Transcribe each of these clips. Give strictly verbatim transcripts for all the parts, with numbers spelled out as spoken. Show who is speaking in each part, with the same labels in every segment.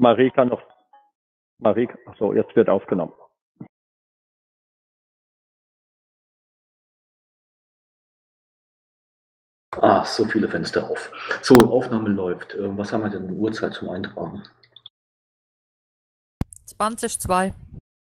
Speaker 1: Marie kann noch, Marie, achso, jetzt wird aufgenommen.
Speaker 2: Ah, so viele Fenster auf. So, Aufnahme läuft. Äh, Was haben wir denn Uhrzeit zum Eintragen?
Speaker 3: zwanzig zwei.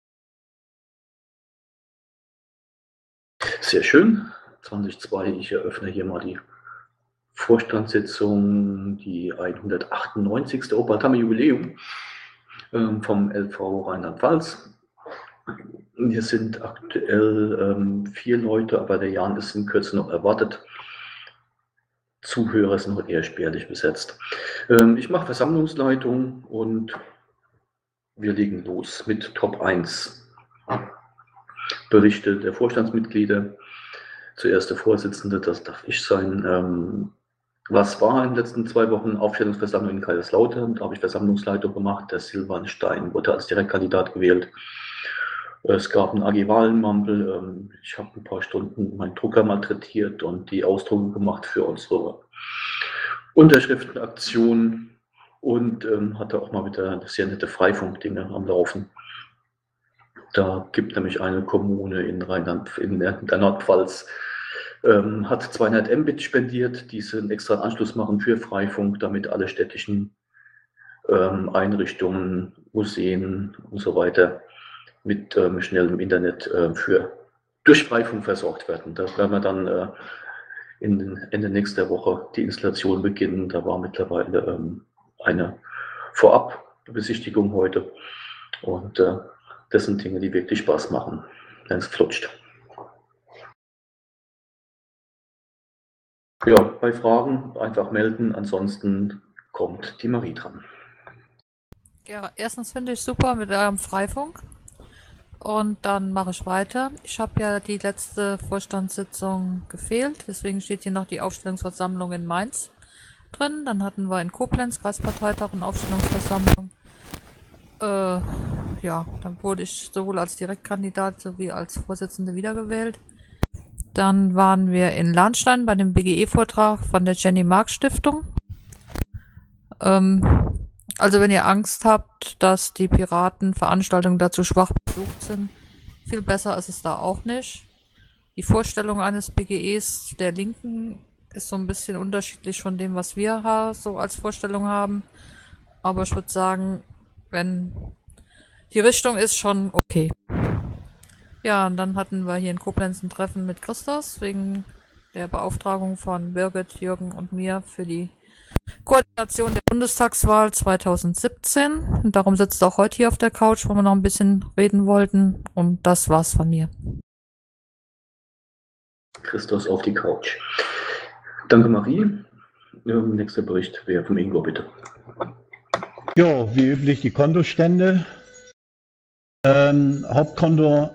Speaker 2: Sehr schön. zwanzig zwei. Ich eröffne hier mal die Vorstandssitzung, die hundertachtundneunzigste. Oh, bald haben wir Jubiläum ähm, vom L V Rheinland-Pfalz. Wir sind aktuell ähm, vier Leute, aber der Jan ist in Kürze noch erwartet. Zuhörer sind heute eher spärlich besetzt. Ähm, ich mache Versammlungsleitung und wir legen los mit Top eins. Berichte der Vorstandsmitglieder. Zuerst der Vorsitzende, das darf ich sein. Ähm, was war in den letzten zwei Wochen Aufstellungsversammlung in Kaiserslautern? Da habe ich Versammlungsleitung gemacht. Der Silvan Stein wurde als Direktkandidat gewählt. Es gab einen A G-Wahlenmampel. Ähm, ich habe ein paar Stunden meinen Drucker malträtiert und die Ausdrucke gemacht für unsere Unterschriftenaktion und ähm, hatte auch mal wieder sehr nette Freifunk-Dinge am Laufen. Da gibt nämlich eine Kommune in Rheinland, in der, der Nordpfalz, ähm, hat zweihundert Mbit spendiert, die einen extra Anschluss machen für Freifunk, damit alle städtischen ähm, Einrichtungen, Museen und so weiter mit ähm, schnellem Internet äh, für, durch Freifunk versorgt werden. Da werden wir dann äh, in Ende nächster Woche die Installation beginnen. Da war mittlerweile ähm, eine Vorabbesichtigung heute. Und äh, das sind Dinge, die wirklich Spaß machen, wenn es flutscht. Ja, bei Fragen einfach melden, ansonsten kommt die Marie dran.
Speaker 3: Ja, erstens finde ich super mit eurem Freifunk. Und dann mache ich weiter. Ich habe ja die letzte Vorstandssitzung gefehlt, deswegen steht hier noch die Aufstellungsversammlung in Mainz drin. Dann hatten wir in Koblenz Kreisparteitag und Aufstellungsversammlung. Äh, ja, dann wurde ich sowohl als Direktkandidat sowie als Vorsitzende wiedergewählt. Dann waren wir in Lahnstein bei dem B G E-Vortrag von der Jenny Mark Stiftung. Ähm, also wenn ihr Angst habt, dass die Piratenveranstaltungen dazu schwach besucht sind, viel besser ist es da auch nicht. Die Vorstellung eines B G Es der Linken ist so ein bisschen unterschiedlich von dem, was wir so als Vorstellung haben. Aber ich würde sagen, wenn die Richtung ist schon okay. Ja, und dann hatten wir hier in Koblenz ein Treffen mit Christos wegen der Beauftragung von Birgit, Jürgen und mir für die Koordination der Bundestagswahl zweitausendsiebzehn. Und darum sitzt er auch heute hier auf der Couch, wo wir noch ein bisschen reden wollten. Und das war's von mir.
Speaker 2: Christos auf die Couch. Danke, Marie. Nächster Bericht wäre vom Ingo, bitte.
Speaker 4: Ja, wie üblich die Kontostände. Ähm, Hauptkonto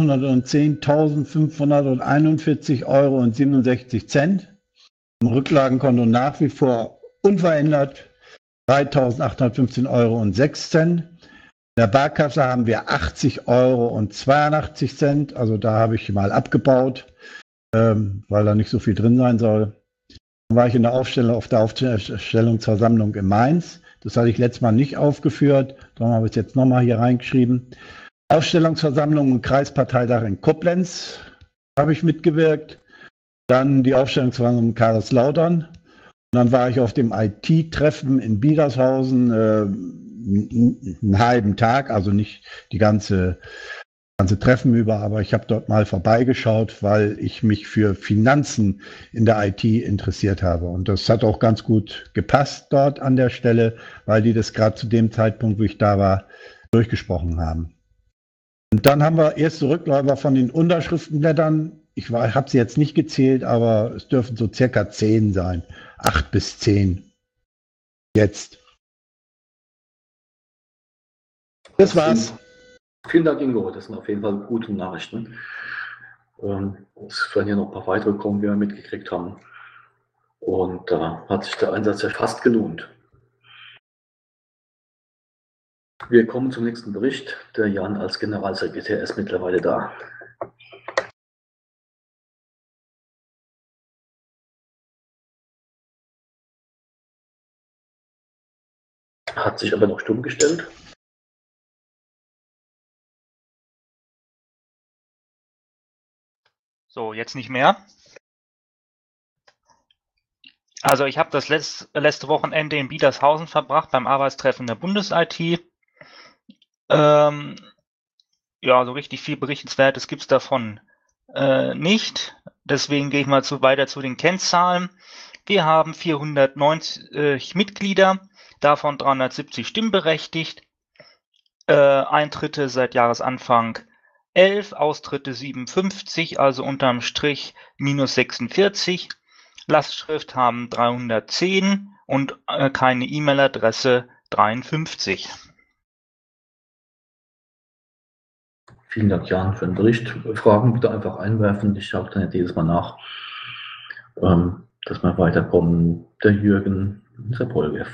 Speaker 4: hundertzehntausendfünfhunderteinundvierzig Euro und siebenundsechzig Cent. Im Rücklagenkonto nach wie vor unverändert dreitausendachthundertfünfzehn Euro und sechs Cent. In der Barkasse haben wir achtzig Euro und zweiundachtzig Cent. Also da habe ich mal abgebaut, ähm, weil da nicht so viel drin sein soll. Dann war ich in der Aufstellung, auf der Aufstellungsversammlung in Mainz. Das hatte ich letztes Mal nicht aufgeführt. Darum habe ich es jetzt nochmal hier reingeschrieben. Aufstellungsversammlung und Kreisparteitag in Koblenz habe ich mitgewirkt. Dann die Aufstellungsversammlung in Kaiserslautern. Und dann war ich auf dem I T-Treffen in Biedershausen äh, einen halben Tag, also nicht die ganze, ganze Treffen über, aber ich habe dort mal vorbeigeschaut, weil ich mich für Finanzen in der I T interessiert habe. Und das hat auch ganz gut gepasst dort an der Stelle, weil die das gerade zu dem Zeitpunkt, wo ich da war, durchgesprochen haben. Und dann haben wir erste Rückläufer von den Unterschriftenblättern. Ich habe sie jetzt nicht gezählt, aber es dürfen so circa zehn sein. Acht bis zehn. Jetzt. Das war's.
Speaker 2: Vielen Dank, Ingo. Das sind auf jeden Fall gute Nachrichten. Ähm, es werden ja noch ein paar weitere kommen, die wir mitgekriegt haben. Und da hat sich der Einsatz ja fast gelohnt. Wir kommen zum nächsten Bericht. Der Jan als Generalsekretär ist mittlerweile da. Hat sich aber noch stumm gestellt.
Speaker 5: So, jetzt nicht mehr. Also ich habe das letzt, letzte Wochenende in Biedershausen verbracht beim Arbeitstreffen der Bundes-I T. Ähm, ja, so richtig viel Berichtenswertes gibt es davon äh, nicht. Deswegen gehe ich mal zu, weiter zu den Kennzahlen. Wir haben vierhundertneunzig Mitglieder, davon dreihundertsiebzig stimmberechtigt. Äh, Eintritte seit Jahresanfang elf, Austritte siebenundfünfzig, also unterm Strich minus sechsundvierzig. Lastschrift haben dreihundertzehn und äh, keine E-Mail-Adresse dreiundfünfzig.
Speaker 2: Vielen Dank, Jan, für den Bericht. Fragen bitte einfach einwerfen. Ich schaue dann jedes Mal nach, ähm, dass wir weiterkommen. Der Jürgen, der Polgev.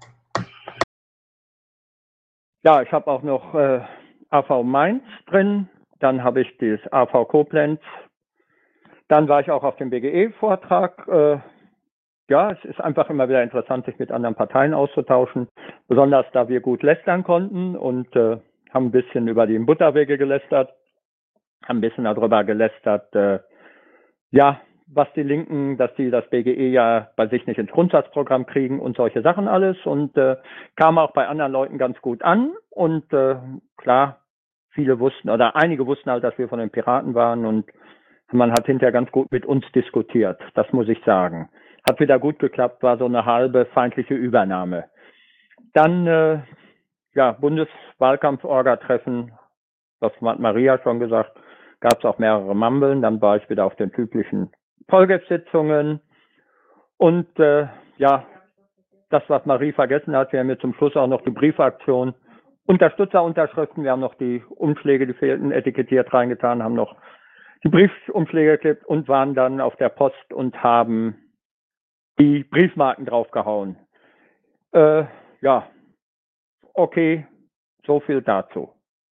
Speaker 1: Ja, ich habe auch noch äh, A V Mainz drin. Dann habe ich das A V Koblenz. Dann war ich auch auf dem B G E-Vortrag. Äh, ja, es ist einfach immer wieder interessant, sich mit anderen Parteien auszutauschen. Besonders da wir gut lästern konnten und äh, haben ein bisschen über die Butterwege gelästert. Haben ein bisschen darüber gelästert, äh, ja, was die Linken, dass die das B G E ja bei sich nicht ins Grundsatzprogramm kriegen und solche Sachen alles. Und äh, kam auch bei anderen Leuten ganz gut an. Und äh, klar, viele wussten, oder einige wussten halt, dass wir von den Piraten waren und man hat hinterher ganz gut mit uns diskutiert, das muss ich sagen. Hat wieder gut geklappt, war so eine halbe feindliche Übernahme. Dann, äh, ja, Bundeswahlkampf-Orga-Treffen, das hat Maria schon gesagt, gab es auch mehrere Mambeln. Dann war ich wieder auf den typischen Polgev-Sitzungen. Und äh, ja, das, was Marie vergessen hat, wir haben jetzt zum Schluss auch noch die Briefaktion. Unterstützerunterschriften, wir haben noch die Umschläge, die fehlten, etikettiert reingetan, haben noch die Briefumschläge geklebt und waren dann auf der Post und haben die Briefmarken draufgehauen. Äh, ja, okay, so viel dazu.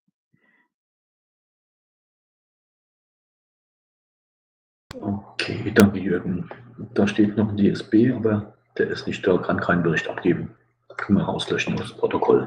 Speaker 2: Okay, danke Jürgen. Da steht noch ein D S B, aber der ist nicht da, kann keinen Bericht abgeben. Können wir rauslöschen aus dem Protokoll.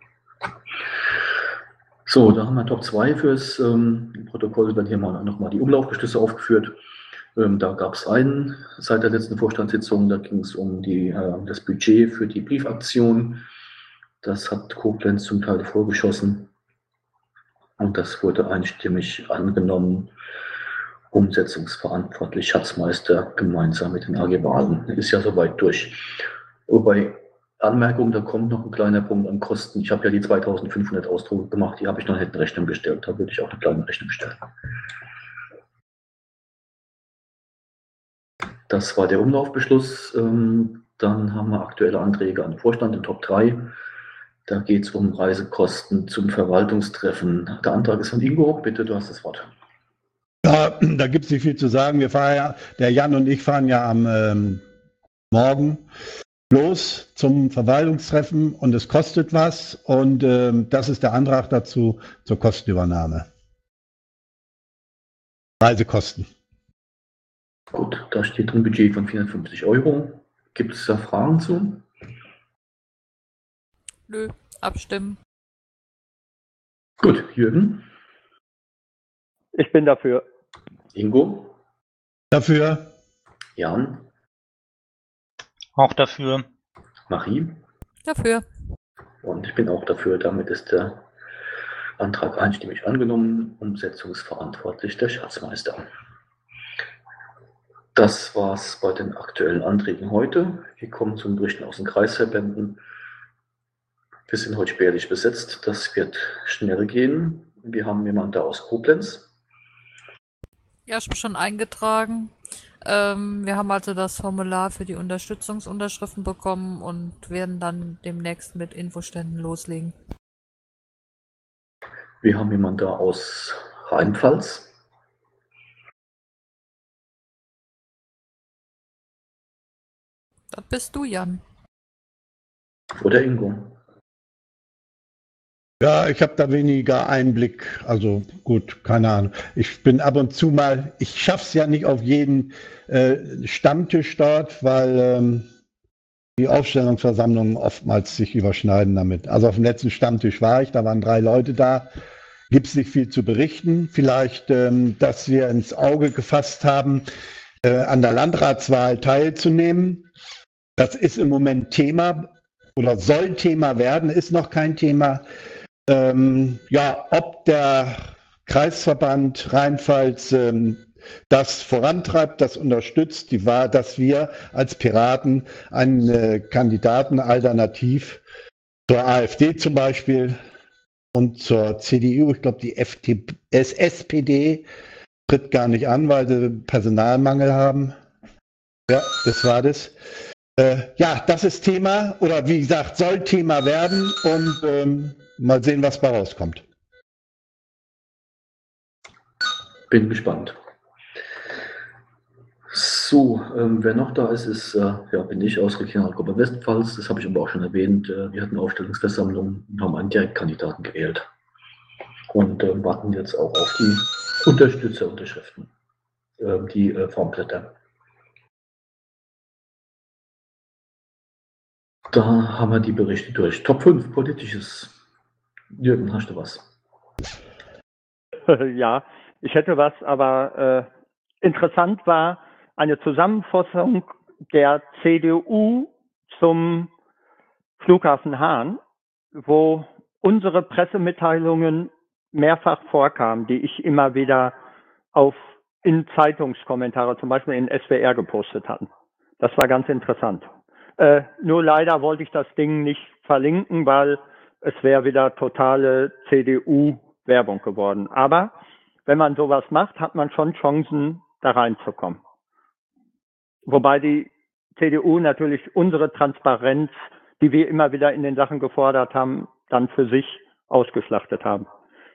Speaker 2: So, da haben wir Top zwei fürs ähm, Protokoll. Dann hier mal nochmal die Umlaufbeschlüsse aufgeführt. Ähm, da gab es einen seit der letzten Vorstandssitzung. Da ging es um die, äh, das Budget für die Briefaktion. Das hat Koblenz zum Teil vorgeschossen. Und das wurde einstimmig angenommen. Umsetzungsverantwortlich Schatzmeister gemeinsam mit den A G Wahlen. Ist ja soweit durch. Wobei, Anmerkung, da kommt noch ein kleiner Punkt an Kosten. Ich habe ja die zweitausendfünfhundert Ausdrucke gemacht, die habe ich noch nicht in Rechnung gestellt. Da würde ich auch eine kleine Rechnung stellen. Das war der Umlaufbeschluss. Dann haben wir aktuelle Anträge an den Vorstand in Top drei. Da geht es um Reisekosten zum Verwaltungstreffen. Der Antrag ist von Ingo. Bitte, du hast das Wort.
Speaker 4: Ja, da gibt es nicht viel zu sagen. Wir fahren ja, der Jan und ich fahren ja am ähm, Morgen los zum Verwaltungstreffen und es kostet was und ähm, das ist der Antrag dazu zur Kostenübernahme. Reisekosten.
Speaker 2: Gut, da steht ein Budget von vierhundertfünfzig Euro. Gibt es da Fragen zu?
Speaker 3: Nö, abstimmen.
Speaker 2: Gut, Jürgen.
Speaker 1: Ich bin dafür.
Speaker 2: Ingo.
Speaker 4: Dafür.
Speaker 2: Jan.
Speaker 5: Auch dafür.
Speaker 2: Marie.
Speaker 3: Dafür.
Speaker 2: Und ich bin auch dafür. Damit ist der Antrag einstimmig angenommen. Umsetzungsverantwortlich der Schatzmeister. Das war's bei den aktuellen Anträgen heute. Wir kommen zum Berichten aus den Kreisverbänden. Wir sind heute spärlich besetzt. Das wird schnell gehen. Wir haben jemanden da aus Koblenz.
Speaker 3: Ja, ich bin schon eingetragen. Ähm, wir haben also das Formular für die Unterstützungsunterschriften bekommen und werden dann demnächst mit Infoständen loslegen.
Speaker 2: Wir haben jemanden da aus Rheinpfalz.
Speaker 3: Das bist du, Jan.
Speaker 2: Oder Ingo.
Speaker 4: Ja, ich habe da weniger Einblick. Also gut, keine Ahnung. Ich bin ab und zu mal, ich schaffe es ja nicht auf jeden äh, Stammtisch dort, weil ähm, die Aufstellungsversammlungen oftmals sich überschneiden damit. Also auf dem letzten Stammtisch war ich, da waren drei Leute da. Gibt es nicht viel zu berichten. Vielleicht, ähm, dass wir ins Auge gefasst haben, äh, an der Landratswahl teilzunehmen. Das ist im Moment Thema oder soll Thema werden, ist noch kein Thema. Ähm, ja, ob der Kreisverband Rheinpfalz ähm, das vorantreibt, das unterstützt, die Wahl, dass wir als Piraten einen äh, Kandidaten alternativ zur AfD zum Beispiel und zur C D U, ich glaube die F D P, S P D tritt gar nicht an, weil sie Personalmangel haben. Ja, das war das. Äh, ja, das ist Thema oder wie gesagt, soll Thema werden und ähm, mal sehen, was bei rauskommt.
Speaker 2: Bin gespannt. So, ähm, wer noch da ist, ist äh, ja, bin ich aus Regionalgruppe Westpfalz. Das habe ich aber auch schon erwähnt. Äh, wir hatten Aufstellungsversammlung und haben einen Direktkandidaten gewählt. Und äh, warten jetzt auch auf die Unterstützerunterschriften, äh, die äh, Formblätter. Da haben wir die Berichte durch. Top fünf Politisches. Jürgen, hast du was?
Speaker 1: Ja, ich hätte was, aber äh, interessant war eine Zusammenfassung der C D U zum Flughafen Hahn, wo unsere Pressemitteilungen mehrfach vorkamen, die ich immer wieder auf in Zeitungskommentare, zum Beispiel in S W R gepostet hatten. Das war ganz interessant. Äh, nur leider wollte ich das Ding nicht verlinken, weil es wäre wieder totale C D U-Werbung geworden. Aber wenn man sowas macht, hat man schon Chancen, da reinzukommen. Wobei die C D U natürlich unsere Transparenz, die wir immer wieder in den Sachen gefordert haben, dann für sich ausgeschlachtet haben.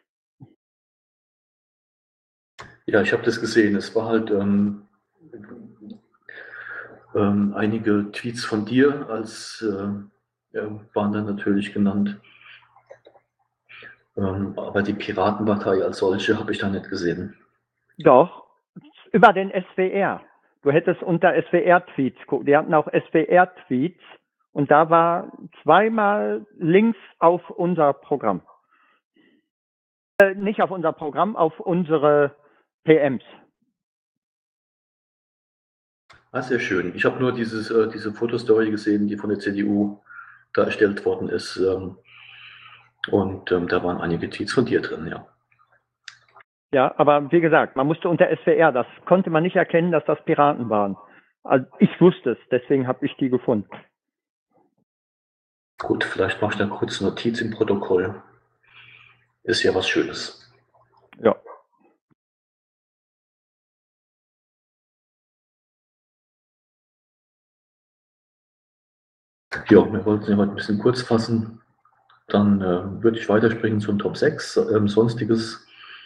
Speaker 2: Ja, ich habe das gesehen. Es war halt ähm, ähm, einige Tweets von dir als äh, ja, waren dann natürlich genannt. Ähm, aber die Piratenpartei als solche habe ich da nicht gesehen.
Speaker 1: Doch, über den S W R. Du hättest unter S W R-Tweets gucken. Die hatten auch S W R-Tweets und da war zweimal Links auf unser Programm. Äh, nicht auf unser Programm, auf unsere P Ms.
Speaker 2: Ah, sehr schön. Ich habe nur dieses, äh, diese Fotostory gesehen, die von der C D U da erstellt worden ist. Ähm, und ähm, da waren einige Tweets von dir drin, ja.
Speaker 1: Ja, aber wie gesagt, man musste unter S W R, das konnte man nicht erkennen, dass das Piraten waren. Also ich wusste es, deswegen habe ich die gefunden.
Speaker 2: Gut, vielleicht mache ich da kurz Notiz im Protokoll. Ist ja was Schönes.
Speaker 1: Ja.
Speaker 2: Ja, wir wollten ja heute ein bisschen kurz fassen. Dann äh, würde ich weiterspringen zum Top sechs, ähm, Sonstiges.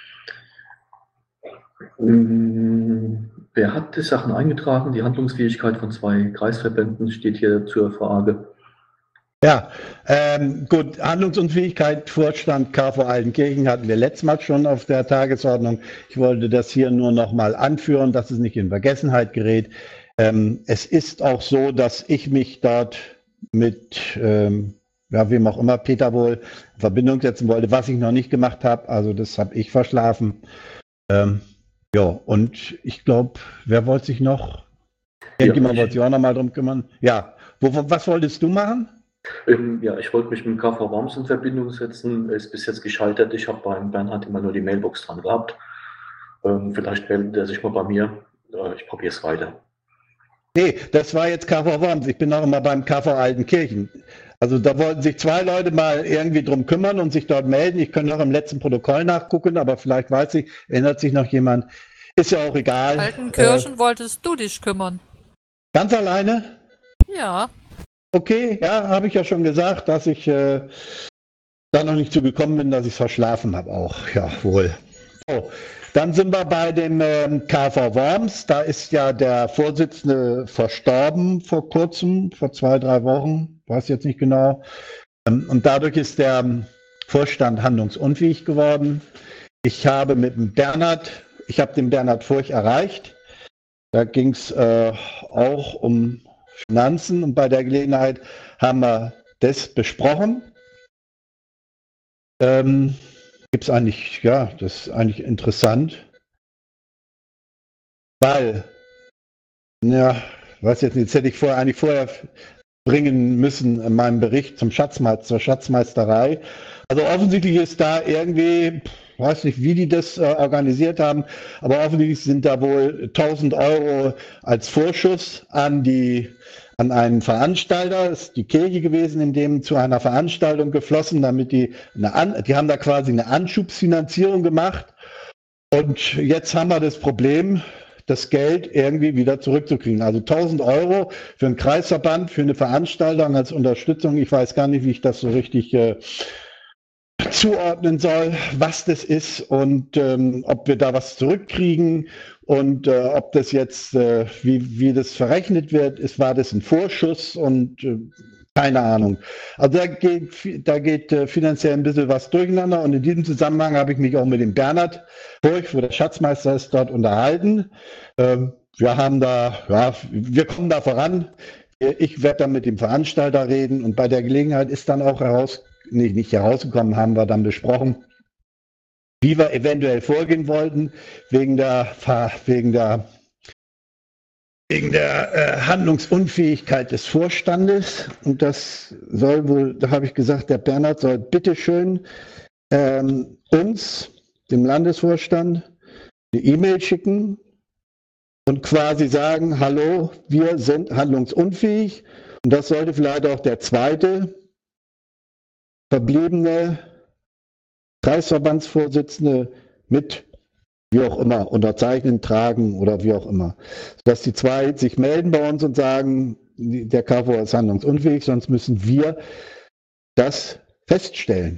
Speaker 2: Ähm, wer hat die Sachen eingetragen? Die Handlungsfähigkeit von zwei Kreisverbänden steht hier zur Frage.
Speaker 4: Ja, ähm, gut, Handlungsunfähigkeit, Vorstand K V Altenkirchen hatten wir letztes Mal schon auf der Tagesordnung. Ich wollte das hier nur noch mal anführen, dass es nicht in Vergessenheit gerät. Ähm, es ist auch so, dass ich mich dort mit, ähm, ja, wem auch immer, Peter wohl, in Verbindung setzen wollte, was ich noch nicht gemacht habe. Also das habe ich verschlafen. Ähm, ja, und ich glaube, wer wollte sich noch? Irgendjemand
Speaker 2: Ja,
Speaker 4: wollte sich auch noch mal drum kümmern. Ja, wo, wo, was wolltest du machen?
Speaker 2: Ähm, ja, ich wollte mich mit dem K V Worms in Verbindung setzen. Ist bis jetzt gescheitert. Ich habe beim Bernhard immer nur die Mailbox dran gehabt. Ähm, vielleicht meldet er sich mal bei mir. Äh, ich probiere es weiter.
Speaker 4: Nee, das war jetzt K V Worms. Ich bin noch immer beim K V Altenkirchen. Also da wollten sich zwei Leute mal irgendwie drum kümmern und sich dort melden. Ich könnte noch im letzten Protokoll nachgucken, aber vielleicht weiß ich, erinnert sich noch jemand. Ist ja auch egal.
Speaker 3: Altenkirchen äh, wolltest du dich kümmern.
Speaker 4: Ganz alleine?
Speaker 3: Ja.
Speaker 4: Okay, ja, habe ich ja schon gesagt, dass ich äh, da noch nicht zugekommen bin, dass ich es verschlafen habe auch. Jawohl. So, dann sind wir bei dem ähm, K V Worms. Da ist ja der Vorsitzende verstorben vor kurzem, vor zwei, drei Wochen, weiß jetzt nicht genau. Ähm, und dadurch ist der Vorstand handlungsunfähig geworden. Ich habe mit dem Bernhard, ich habe den Bernhard Furch erreicht. Da ging es äh, auch um Finanzen und bei der Gelegenheit haben wir das besprochen. Ähm, Gibt es eigentlich, ja, das ist eigentlich interessant, weil, ja, weiß jetzt nicht, jetzt hätte ich vorher eigentlich vorher bringen müssen in meinem Bericht zum Schatzmeister, zur Schatzmeisterei. Also offensichtlich ist da irgendwie, weiß nicht, wie die das äh, organisiert haben, aber offensichtlich sind da wohl tausend Euro als Vorschuss an die an einen Veranstalter, das ist die Kirche gewesen, in dem zu einer Veranstaltung geflossen, damit die eine An die haben da quasi eine Anschubsfinanzierung gemacht und jetzt haben wir das Problem, das Geld irgendwie wieder zurückzukriegen. Also tausend Euro für einen Kreisverband, für eine Veranstaltung als Unterstützung. Ich weiß gar nicht, wie ich das so richtig äh, zuordnen soll, was das ist und ähm, ob wir da was zurückkriegen und äh, ob das jetzt, äh, wie, wie das verrechnet wird, ist, war das ein Vorschuss und äh, keine Ahnung. Also da geht, da geht äh, finanziell ein bisschen was durcheinander und in diesem Zusammenhang habe ich mich auch mit dem Bernhard Burch, wo der Schatzmeister ist, dort unterhalten. Ähm, wir haben da, ja, wir kommen da voran. Ich werde dann mit dem Veranstalter reden und bei der Gelegenheit ist dann auch heraus, nicht, nicht herausgekommen, haben wir dann besprochen, wie wir eventuell vorgehen wollten, wegen der, wegen der, wegen der äh, Handlungsunfähigkeit des Vorstandes. Und das soll wohl, da habe ich gesagt, der Bernhard soll bitteschön ähm, uns, dem Landesvorstand, eine E-Mail schicken und quasi sagen, hallo, wir sind handlungsunfähig. Und das sollte vielleicht auch der zweite verbliebene Kreisverbandsvorsitzende mit, wie auch immer, unterzeichnen, tragen oder wie auch immer. Dass die zwei sich melden bei uns und sagen, der K V ist handlungsunfähig, sonst müssen wir das feststellen.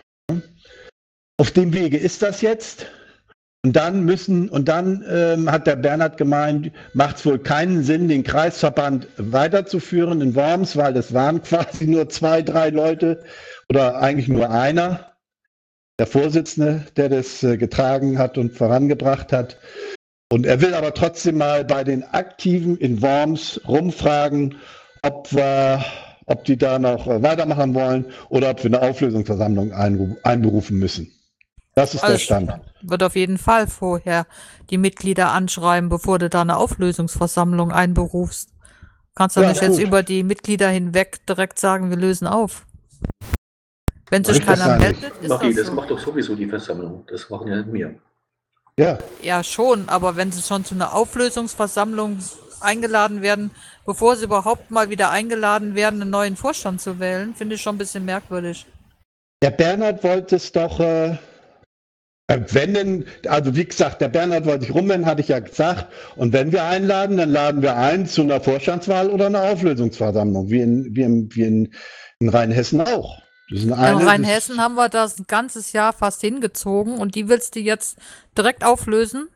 Speaker 4: Auf dem Wege ist das jetzt. Und dann müssen, und dann ähm, hat der Bernhard gemeint, macht es wohl keinen Sinn, den Kreisverband weiterzuführen in Worms, weil das waren quasi nur zwei, drei Leute oder eigentlich nur einer, der Vorsitzende, der das äh, getragen hat und vorangebracht hat. Und er will aber trotzdem mal bei den Aktiven in Worms rumfragen, ob wir, ob die da noch äh, weitermachen wollen oder ob wir eine Auflösungsversammlung einberufen müssen. Das ist
Speaker 3: also
Speaker 4: der Stand.
Speaker 3: Wird auf jeden Fall vorher die Mitglieder anschreiben, bevor du da eine Auflösungsversammlung einberufst. Kannst du
Speaker 4: Ja,
Speaker 3: nicht jetzt
Speaker 4: gut.
Speaker 3: über die Mitglieder hinweg direkt sagen, wir lösen auf. Wenn sich
Speaker 4: Macht das
Speaker 3: keiner
Speaker 4: eigentlich?
Speaker 3: meldet, ist
Speaker 2: Marie,
Speaker 3: das
Speaker 2: das
Speaker 3: so.
Speaker 2: macht doch sowieso die Versammlung. Das machen ja nicht wir.
Speaker 4: Ja,
Speaker 3: Ja, schon, aber wenn sie schon zu einer Auflösungsversammlung eingeladen werden, bevor sie überhaupt mal wieder eingeladen werden, einen neuen Vorstand zu wählen, finde ich schon ein bisschen merkwürdig.
Speaker 4: der Bernhard wollte es doch, äh, wenn denn, also wie gesagt, der Bernhard wollte sich rumwenden, hatte ich ja gesagt. Und wenn wir einladen, dann laden wir ein zu einer Vorstandswahl oder einer Auflösungsversammlung, wie in, wie in, wie in, in Rheinhessen auch. Das ist eine,
Speaker 3: In
Speaker 4: das-
Speaker 3: Rheinhessen haben wir das ein ganzes Jahr fast hingezogen und die willst du jetzt direkt auflösen?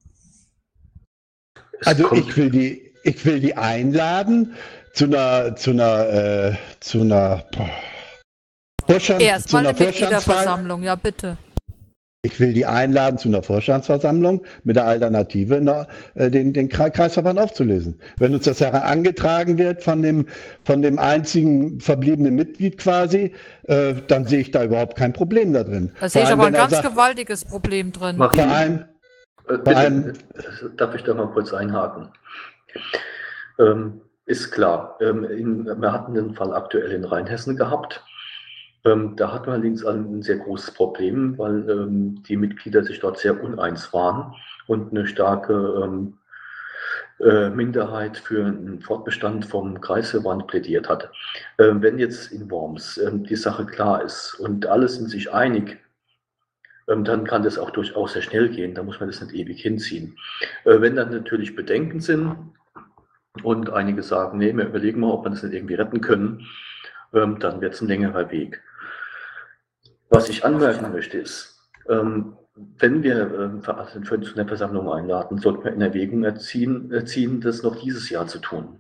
Speaker 2: Es
Speaker 4: Also
Speaker 2: kommt-
Speaker 4: ich will die, ich will die einladen zu einer, zu einer, äh, zu einer boah, Vorstand, zu
Speaker 3: Erstmal
Speaker 4: einer
Speaker 3: eine
Speaker 4: Vorstandswahl.
Speaker 3: Mitgliederversammlung, ja bitte.
Speaker 4: Ich will die einladen zu einer Vorstandsversammlung mit der Alternative, na, äh, den, den Kre- Kreisverband aufzulösen. Wenn uns das herangetragen wird von dem, von dem einzigen verbliebenen Mitglied quasi, äh, dann sehe ich da überhaupt kein Problem da drin.
Speaker 3: Da sehe ich
Speaker 4: allem,
Speaker 3: aber ein
Speaker 4: wenn er
Speaker 3: ganz
Speaker 4: sagt,
Speaker 3: gewaltiges Problem drin.
Speaker 2: Marie,
Speaker 4: vor allem,
Speaker 2: äh, bitte,
Speaker 4: allem-
Speaker 2: äh, darf ich da mal kurz einhaken? Ähm, ist klar, ähm, in, wir hatten den Fall aktuell in Rheinhessen gehabt. Ähm, da hatten wir allerdings ein sehr großes Problem, weil ähm, die Mitglieder sich dort sehr uneins waren und eine starke ähm, äh, Minderheit für einen Fortbestand vom Kreisverband plädiert hat. Ähm, wenn jetzt in Worms ähm, die Sache klar ist und alle sind sich einig, ähm, dann kann das auch durchaus sehr schnell gehen. Da muss man das nicht ewig hinziehen. Äh, wenn dann natürlich Bedenken sind und einige sagen, nee, wir überlegen mal, ob wir das nicht irgendwie retten können, ähm, dann wird es ein längerer Weg. Was ich anmerken möchte ist, ähm, wenn wir ähm, für, also für eine Versammlung einladen, sollten wir in Erwägung erziehen, erziehen, das noch dieses Jahr zu tun.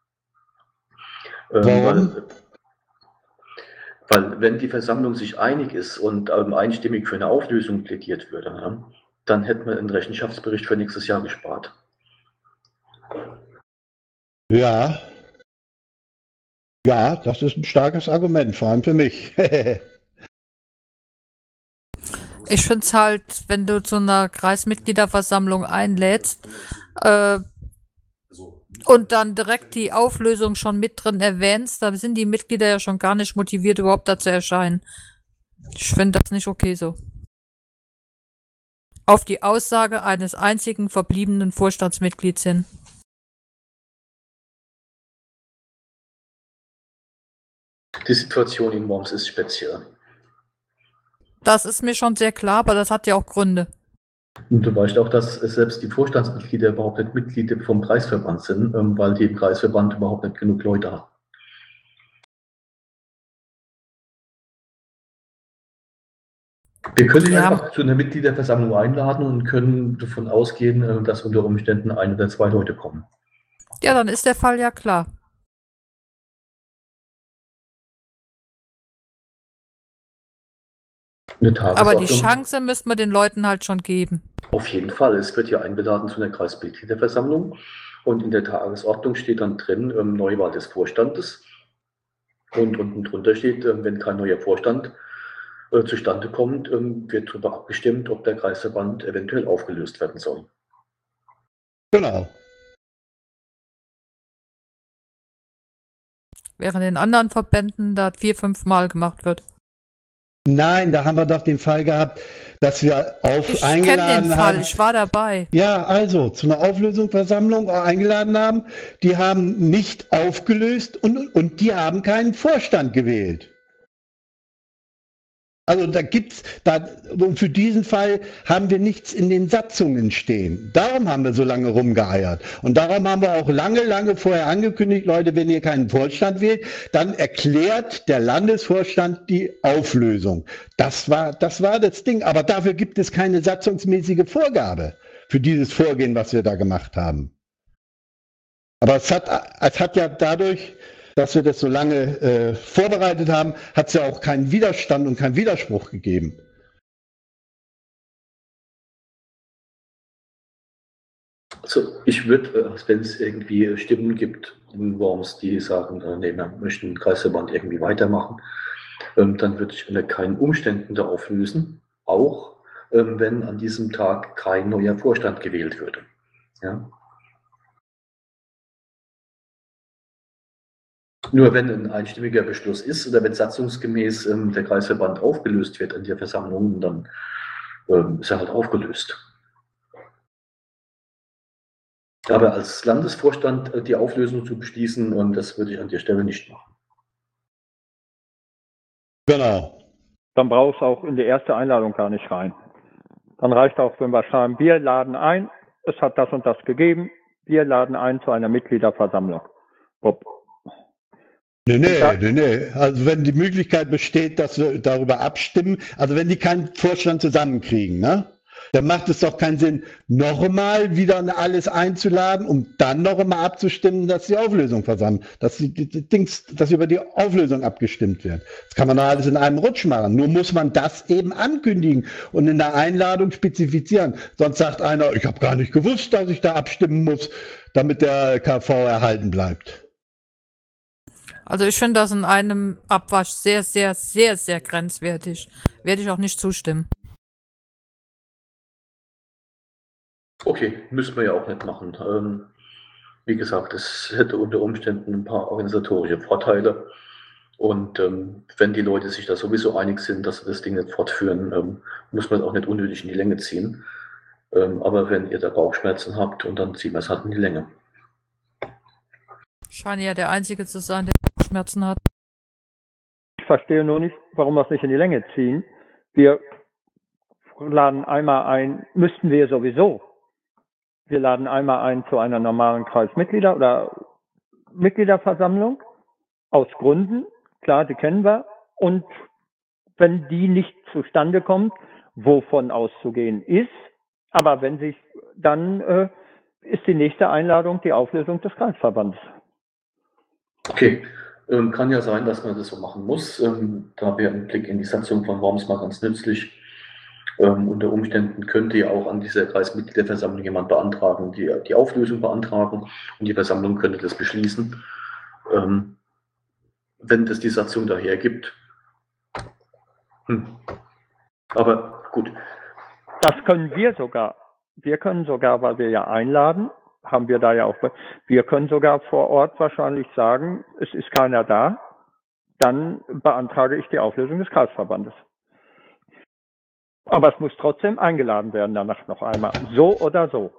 Speaker 2: Ähm,
Speaker 4: Warum?
Speaker 2: Weil, weil wenn die Versammlung sich einig ist und ähm, einstimmig für eine Auflösung plädiert würde, ja, dann hätten wir einen Rechenschaftsbericht für nächstes Jahr gespart.
Speaker 4: ja, Ja, das ist ein starkes Argument, vor allem für mich.
Speaker 3: Ich finde es halt, wenn du zu einer Kreismitgliederversammlung einlädst äh, und dann direkt die Auflösung schon mit drin erwähnst, dann sind die Mitglieder ja schon gar nicht motiviert, überhaupt da zu erscheinen. Ich finde das nicht okay so. Auf die Aussage eines einzigen verbliebenen Vorstandsmitglieds hin.
Speaker 2: Die Situation in Worms ist speziell.
Speaker 3: Das ist mir schon sehr klar, aber das hat ja auch Gründe.
Speaker 2: Und du weißt auch, dass selbst die Vorstandsmitglieder überhaupt nicht Mitglieder vom Kreisverband sind, weil die im Kreisverband überhaupt nicht genug Leute haben. Wir können dich
Speaker 3: Ja.
Speaker 2: einfach zu einer Mitgliederversammlung einladen und können davon ausgehen, dass unter Umständen ein oder zwei Leute kommen.
Speaker 3: Ja, dann ist der Fall ja klar.
Speaker 2: Eine
Speaker 3: Aber die
Speaker 2: Tagesordnung.
Speaker 3: Chance müsste man den Leuten halt schon geben.
Speaker 2: Auf jeden Fall. Es wird ja eingeladen zu einer Kreismitgliederversammlung und in der Tagesordnung steht dann drin ähm, Neuwahl des Vorstandes und unten drunter steht, ähm, wenn kein neuer Vorstand äh, zustande kommt, ähm, wird darüber abgestimmt, ob der Kreisverband eventuell aufgelöst werden soll.
Speaker 4: Genau.
Speaker 3: Während in anderen Verbänden da vier, fünf Mal gemacht wird.
Speaker 4: Nein, da haben wir doch den Fall gehabt, dass wir auf
Speaker 3: Ich kenne
Speaker 4: eingeladen
Speaker 3: den Fall,
Speaker 4: haben.
Speaker 3: ich war dabei.
Speaker 4: Ja, also zu einer Auflösungsversammlung eingeladen haben. Die haben nicht aufgelöst und, und die haben keinen Vorstand gewählt. Also da gibt's, da, und für diesen Fall haben wir nichts in den Satzungen stehen. Darum haben wir so lange rumgeeiert. Und darum haben wir auch lange, lange vorher angekündigt, Leute, wenn ihr keinen Vorstand wählt, dann erklärt der Landesvorstand die Auflösung. Das war, das war das Ding. Aber dafür gibt es keine satzungsmäßige Vorgabe für dieses Vorgehen, was wir da gemacht haben. Aber es hat, es hat ja dadurch, dass wir das so lange äh, vorbereitet haben, hat es ja auch keinen Widerstand und keinen Widerspruch gegeben.
Speaker 2: Also ich würde, wenn es irgendwie Stimmen gibt in Worms, die sagen, äh, nee, wir möchten den Kreisverband irgendwie weitermachen, ähm, dann würde ich unter keinen Umständen da auflösen, auch ähm, wenn an diesem Tag kein neuer Vorstand gewählt würde. Ja? Nur wenn ein einstimmiger Beschluss ist oder wenn satzungsgemäß ähm, der Kreisverband aufgelöst wird in der Versammlung, dann ähm, ist er halt aufgelöst. Aber als Landesvorstand äh, die Auflösung zu beschließen, und das würde ich an der Stelle nicht machen.
Speaker 4: Genau.
Speaker 1: Dann brauchst du auch in die erste Einladung gar nicht rein. Dann reicht auch, wenn wir schreiben, wir laden ein, es hat das und das gegeben, wir laden ein zu einer Mitgliederversammlung. Bob.
Speaker 4: Nee, nee, nee, nee. Also wenn die Möglichkeit besteht, dass wir darüber abstimmen, also wenn die keinen Vorstand zusammenkriegen, ne? Dann macht es doch keinen Sinn, nochmal wieder alles einzuladen, um dann noch einmal abzustimmen, dass die Auflösung versammelt, dass die, die, die Dings, dass über die Auflösung abgestimmt wird. Das kann man doch alles in einem Rutsch machen. Nur muss man das eben ankündigen und in der Einladung spezifizieren. Sonst sagt einer, ich habe gar nicht gewusst, dass ich da abstimmen muss, damit der K V erhalten bleibt.
Speaker 3: Also ich finde das in einem Abwasch sehr, sehr, sehr, sehr grenzwertig. Werde ich auch nicht zustimmen.
Speaker 2: Okay, müssen wir ja auch nicht machen. Ähm, wie gesagt, es hätte unter Umständen ein paar organisatorische Vorteile. Und ähm, wenn die Leute sich da sowieso einig sind, dass sie das Ding nicht fortführen, ähm, muss man es auch nicht unnötig in die Länge ziehen. Ähm, aber wenn ihr da Bauchschmerzen habt, und dann ziehen wir es halt in die Länge.
Speaker 3: Ich scheine ja der Einzige zu sein, der Schmerzen hat.
Speaker 1: Ich verstehe nur nicht, warum wir es nicht in die Länge ziehen. Wir laden einmal ein, müssten wir sowieso. Wir laden einmal ein zu einer normalen Kreismitglieder- oder Mitgliederversammlung. Aus Gründen, klar, die kennen wir. Und wenn die nicht zustande kommt, wovon auszugehen ist, aber wenn sich, dann äh, ist die nächste Einladung die Auflösung des Kreisverbandes.
Speaker 2: Okay, ähm, kann ja sein, dass man das so machen muss. Ähm, da wäre ein Blick in die Satzung von Worms mal ganz nützlich. Ähm, unter Umständen könnte ja auch an dieser Kreismitgliederversammlung jemand beantragen, die, die Auflösung beantragen, und die Versammlung könnte das beschließen. Ähm, wenn das die Satzung daher gibt. Hm. Aber gut.
Speaker 1: Das können wir sogar. Wir können sogar, weil wir ja einladen, haben wir da ja auch, wir können sogar vor Ort wahrscheinlich sagen, es ist keiner da, dann beantrage ich die Auflösung des Kreisverbandes. Aber es muss trotzdem eingeladen werden danach noch einmal. So oder so.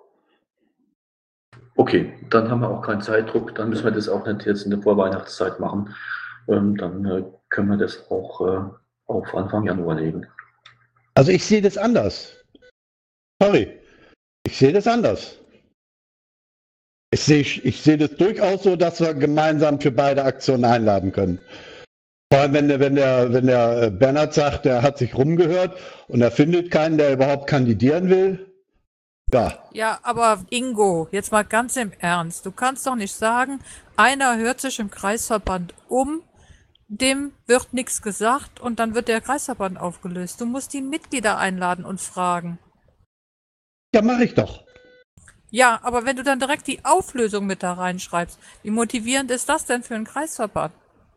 Speaker 2: Okay, dann haben wir auch keinen Zeitdruck, dann müssen wir das auch nicht jetzt in der Vorweihnachtszeit machen. Ähm, dann äh, können wir das auch äh, auf Anfang Januar legen.
Speaker 4: Also ich sehe das anders. Sorry, ich sehe das anders. Ich sehe, ich sehe das durchaus so, dass wir gemeinsam für beide Aktionen einladen können. Vor allem, wenn der, wenn der, wenn der Bernhard sagt, er hat sich rumgehört und er findet keinen, der überhaupt kandidieren will. Ja.
Speaker 3: Ja, aber Ingo, jetzt mal ganz im Ernst. Du kannst doch nicht sagen, einer hört sich im Kreisverband um, dem wird nichts gesagt und dann wird der Kreisverband aufgelöst. Du musst die Mitglieder einladen und fragen.
Speaker 4: Ja, mache ich doch.
Speaker 3: Ja, aber wenn du dann direkt die Auflösung mit da reinschreibst, wie motivierend ist das denn für einen Kreisverband?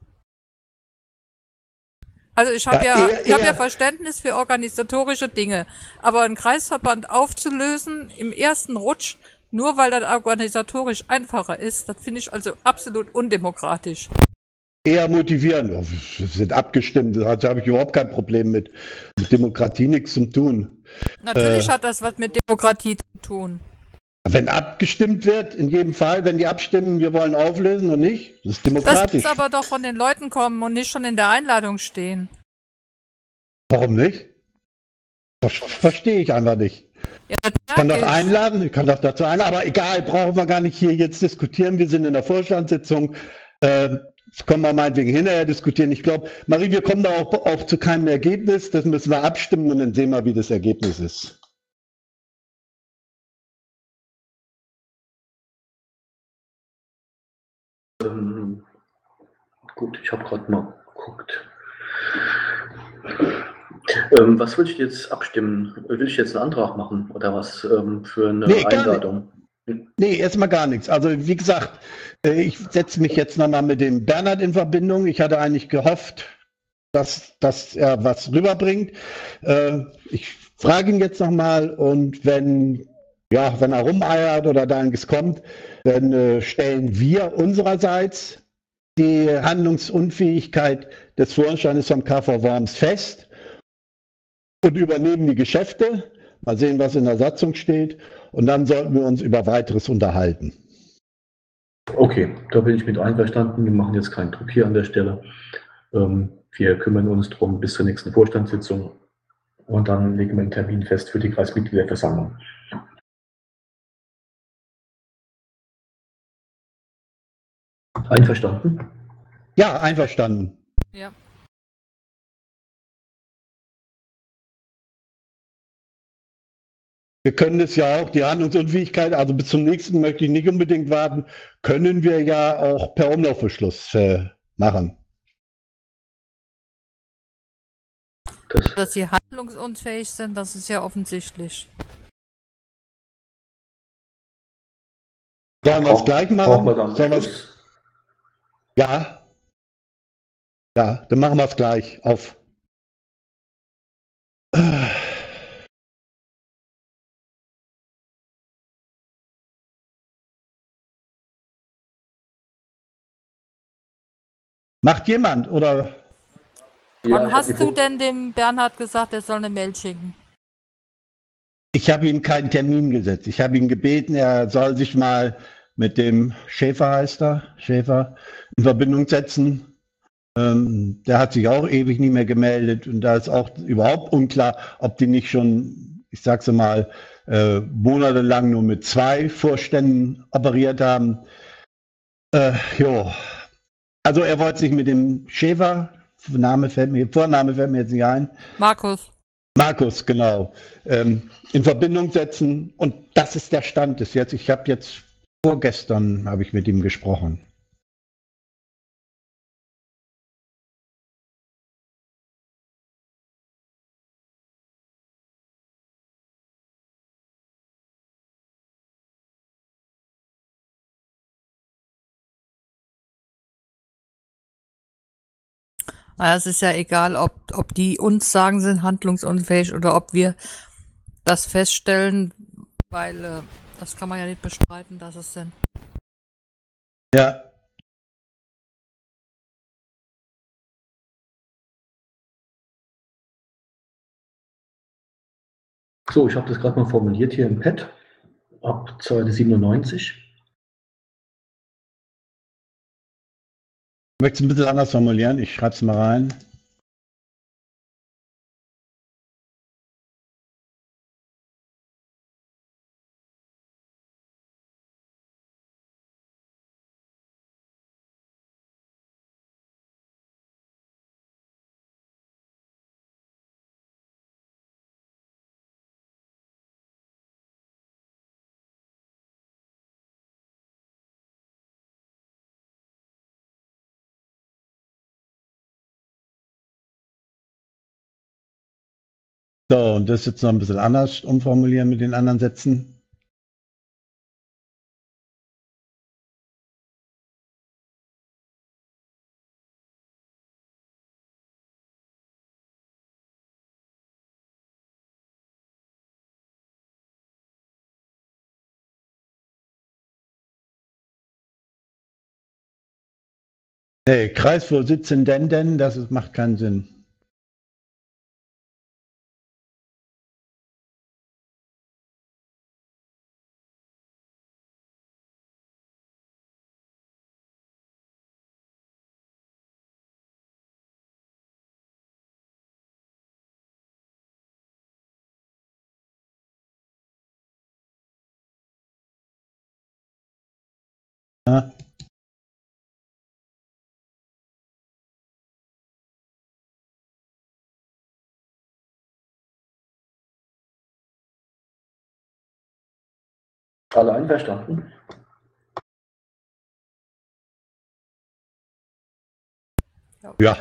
Speaker 3: Also ich habe
Speaker 4: Ja,
Speaker 3: ja,
Speaker 4: eher-
Speaker 3: ich hab ja
Speaker 4: eher-
Speaker 3: Verständnis für organisatorische Dinge, aber einen Kreisverband aufzulösen im ersten Rutsch, nur weil das organisatorisch einfacher ist, das finde ich also absolut undemokratisch.
Speaker 4: Eher motivieren. Wir sind abgestimmt, da habe ich überhaupt kein Problem mit. Mit Demokratie nichts zu tun.
Speaker 3: Natürlich
Speaker 4: Äh.
Speaker 3: hat das was mit Demokratie zu tun.
Speaker 4: Wenn abgestimmt wird, in jedem Fall, wenn die abstimmen, wir wollen auflösen und nicht, das ist
Speaker 3: Das
Speaker 4: demokratisch.
Speaker 3: muss aber doch von den Leuten kommen und nicht schon in der Einladung stehen.
Speaker 4: Warum nicht? Das verstehe ich einfach nicht.
Speaker 3: Ja, das
Speaker 4: Ich kann
Speaker 3: merk
Speaker 4: doch
Speaker 3: ich.
Speaker 4: einladen, ich kann doch dazu einladen, aber egal, brauchen wir gar nicht hier jetzt diskutieren. Wir sind in der Vorstandssitzung. Äh, das können wir meinetwegen hinterher diskutieren. Ich glaube, Marie, wir kommen da auch, auch zu keinem Ergebnis. Das müssen wir abstimmen und dann sehen wir, wie das Ergebnis ist.
Speaker 2: Ähm, gut, ich habe gerade mal geguckt. Ähm, was will ich jetzt abstimmen? Will ich jetzt einen Antrag machen oder was ähm, für eine
Speaker 4: Nee, gar
Speaker 2: Einladung?
Speaker 4: Nee, erstmal gar nichts. Also wie gesagt, äh, ich setze mich jetzt nochmal mit dem Bernhard in Verbindung. Ich hatte eigentlich gehofft, dass, dass er was rüberbringt. Äh, Ich frage ihn jetzt nochmal und wenn, ja, wenn er rumeiert oder da nichts kommt, dann äh, stellen wir unsererseits die Handlungsunfähigkeit des Vorstandes vom K V Worms fest und übernehmen die Geschäfte. Mal sehen, was in der Satzung steht. Und dann sollten wir uns über weiteres unterhalten.
Speaker 2: Okay, da bin ich mit einverstanden. Wir machen jetzt keinen Druck hier an der Stelle. Ähm, wir kümmern uns darum bis zur nächsten Vorstandssitzung und dann legen wir einen Termin fest für die Kreismitgliederversammlung. Einverstanden?
Speaker 4: Ja, einverstanden.
Speaker 3: Ja.
Speaker 4: Wir können es ja auch, die Handlungsunfähigkeit, also bis zum nächsten möchte ich nicht unbedingt warten, können wir ja auch per Umlaufbeschluss äh, machen.
Speaker 2: Das,
Speaker 3: Dass sie handlungsunfähig sind, das ist ja offensichtlich.
Speaker 4: Sollen wir es
Speaker 2: brauch-
Speaker 4: gleich
Speaker 2: brauchen wir
Speaker 4: machen?
Speaker 2: dann
Speaker 4: Sollen wir's-
Speaker 2: Schluss?
Speaker 4: Ja. Ja, dann machen wir es gleich auf. Macht jemand oder
Speaker 2: Ja,
Speaker 3: Wann
Speaker 2: ich hab
Speaker 3: hast
Speaker 2: die
Speaker 3: du
Speaker 2: Vor-
Speaker 3: denn dem Bernhard gesagt, er soll eine Mail schicken?
Speaker 4: ich habe ihm keinen Termin gesetzt. Ich habe ihn gebeten, er soll sich mal mit dem Schäfer heißt er, Schäfer, in Verbindung setzen. Ähm, der hat sich auch ewig nie mehr gemeldet und da ist auch überhaupt unklar, ob die nicht schon, ich sag's mal, äh, monatelang nur mit zwei Vorständen operiert haben. Äh, jo. Also er wollte sich mit dem Schäfer, Name fällt mir, Vorname fällt mir jetzt nicht ein,
Speaker 3: Markus.
Speaker 4: Markus, genau, ähm, in Verbindung setzen und das ist der Stand des jetzt. Ich habe jetzt vorgestern habe ich mit ihm gesprochen.
Speaker 3: Naja, es ist ja egal, ob, ob die uns sagen, sind handlungsunfähig oder ob wir das feststellen, weil äh, das kann man ja nicht bestreiten, dass es sind.
Speaker 4: Ja.
Speaker 2: So, ich habe das gerade mal formuliert hier im Pad, ab Seite siebenundneunzig.
Speaker 4: Ich möchte es ein bisschen anders formulieren. Ich schreibe es mal rein. So, und das jetzt noch ein bisschen anders umformulieren mit den anderen Sätzen. Nee, Kreisvorsitzenden, das ist, macht keinen Sinn. Ja.
Speaker 2: Alle einverstanden?
Speaker 4: Ja.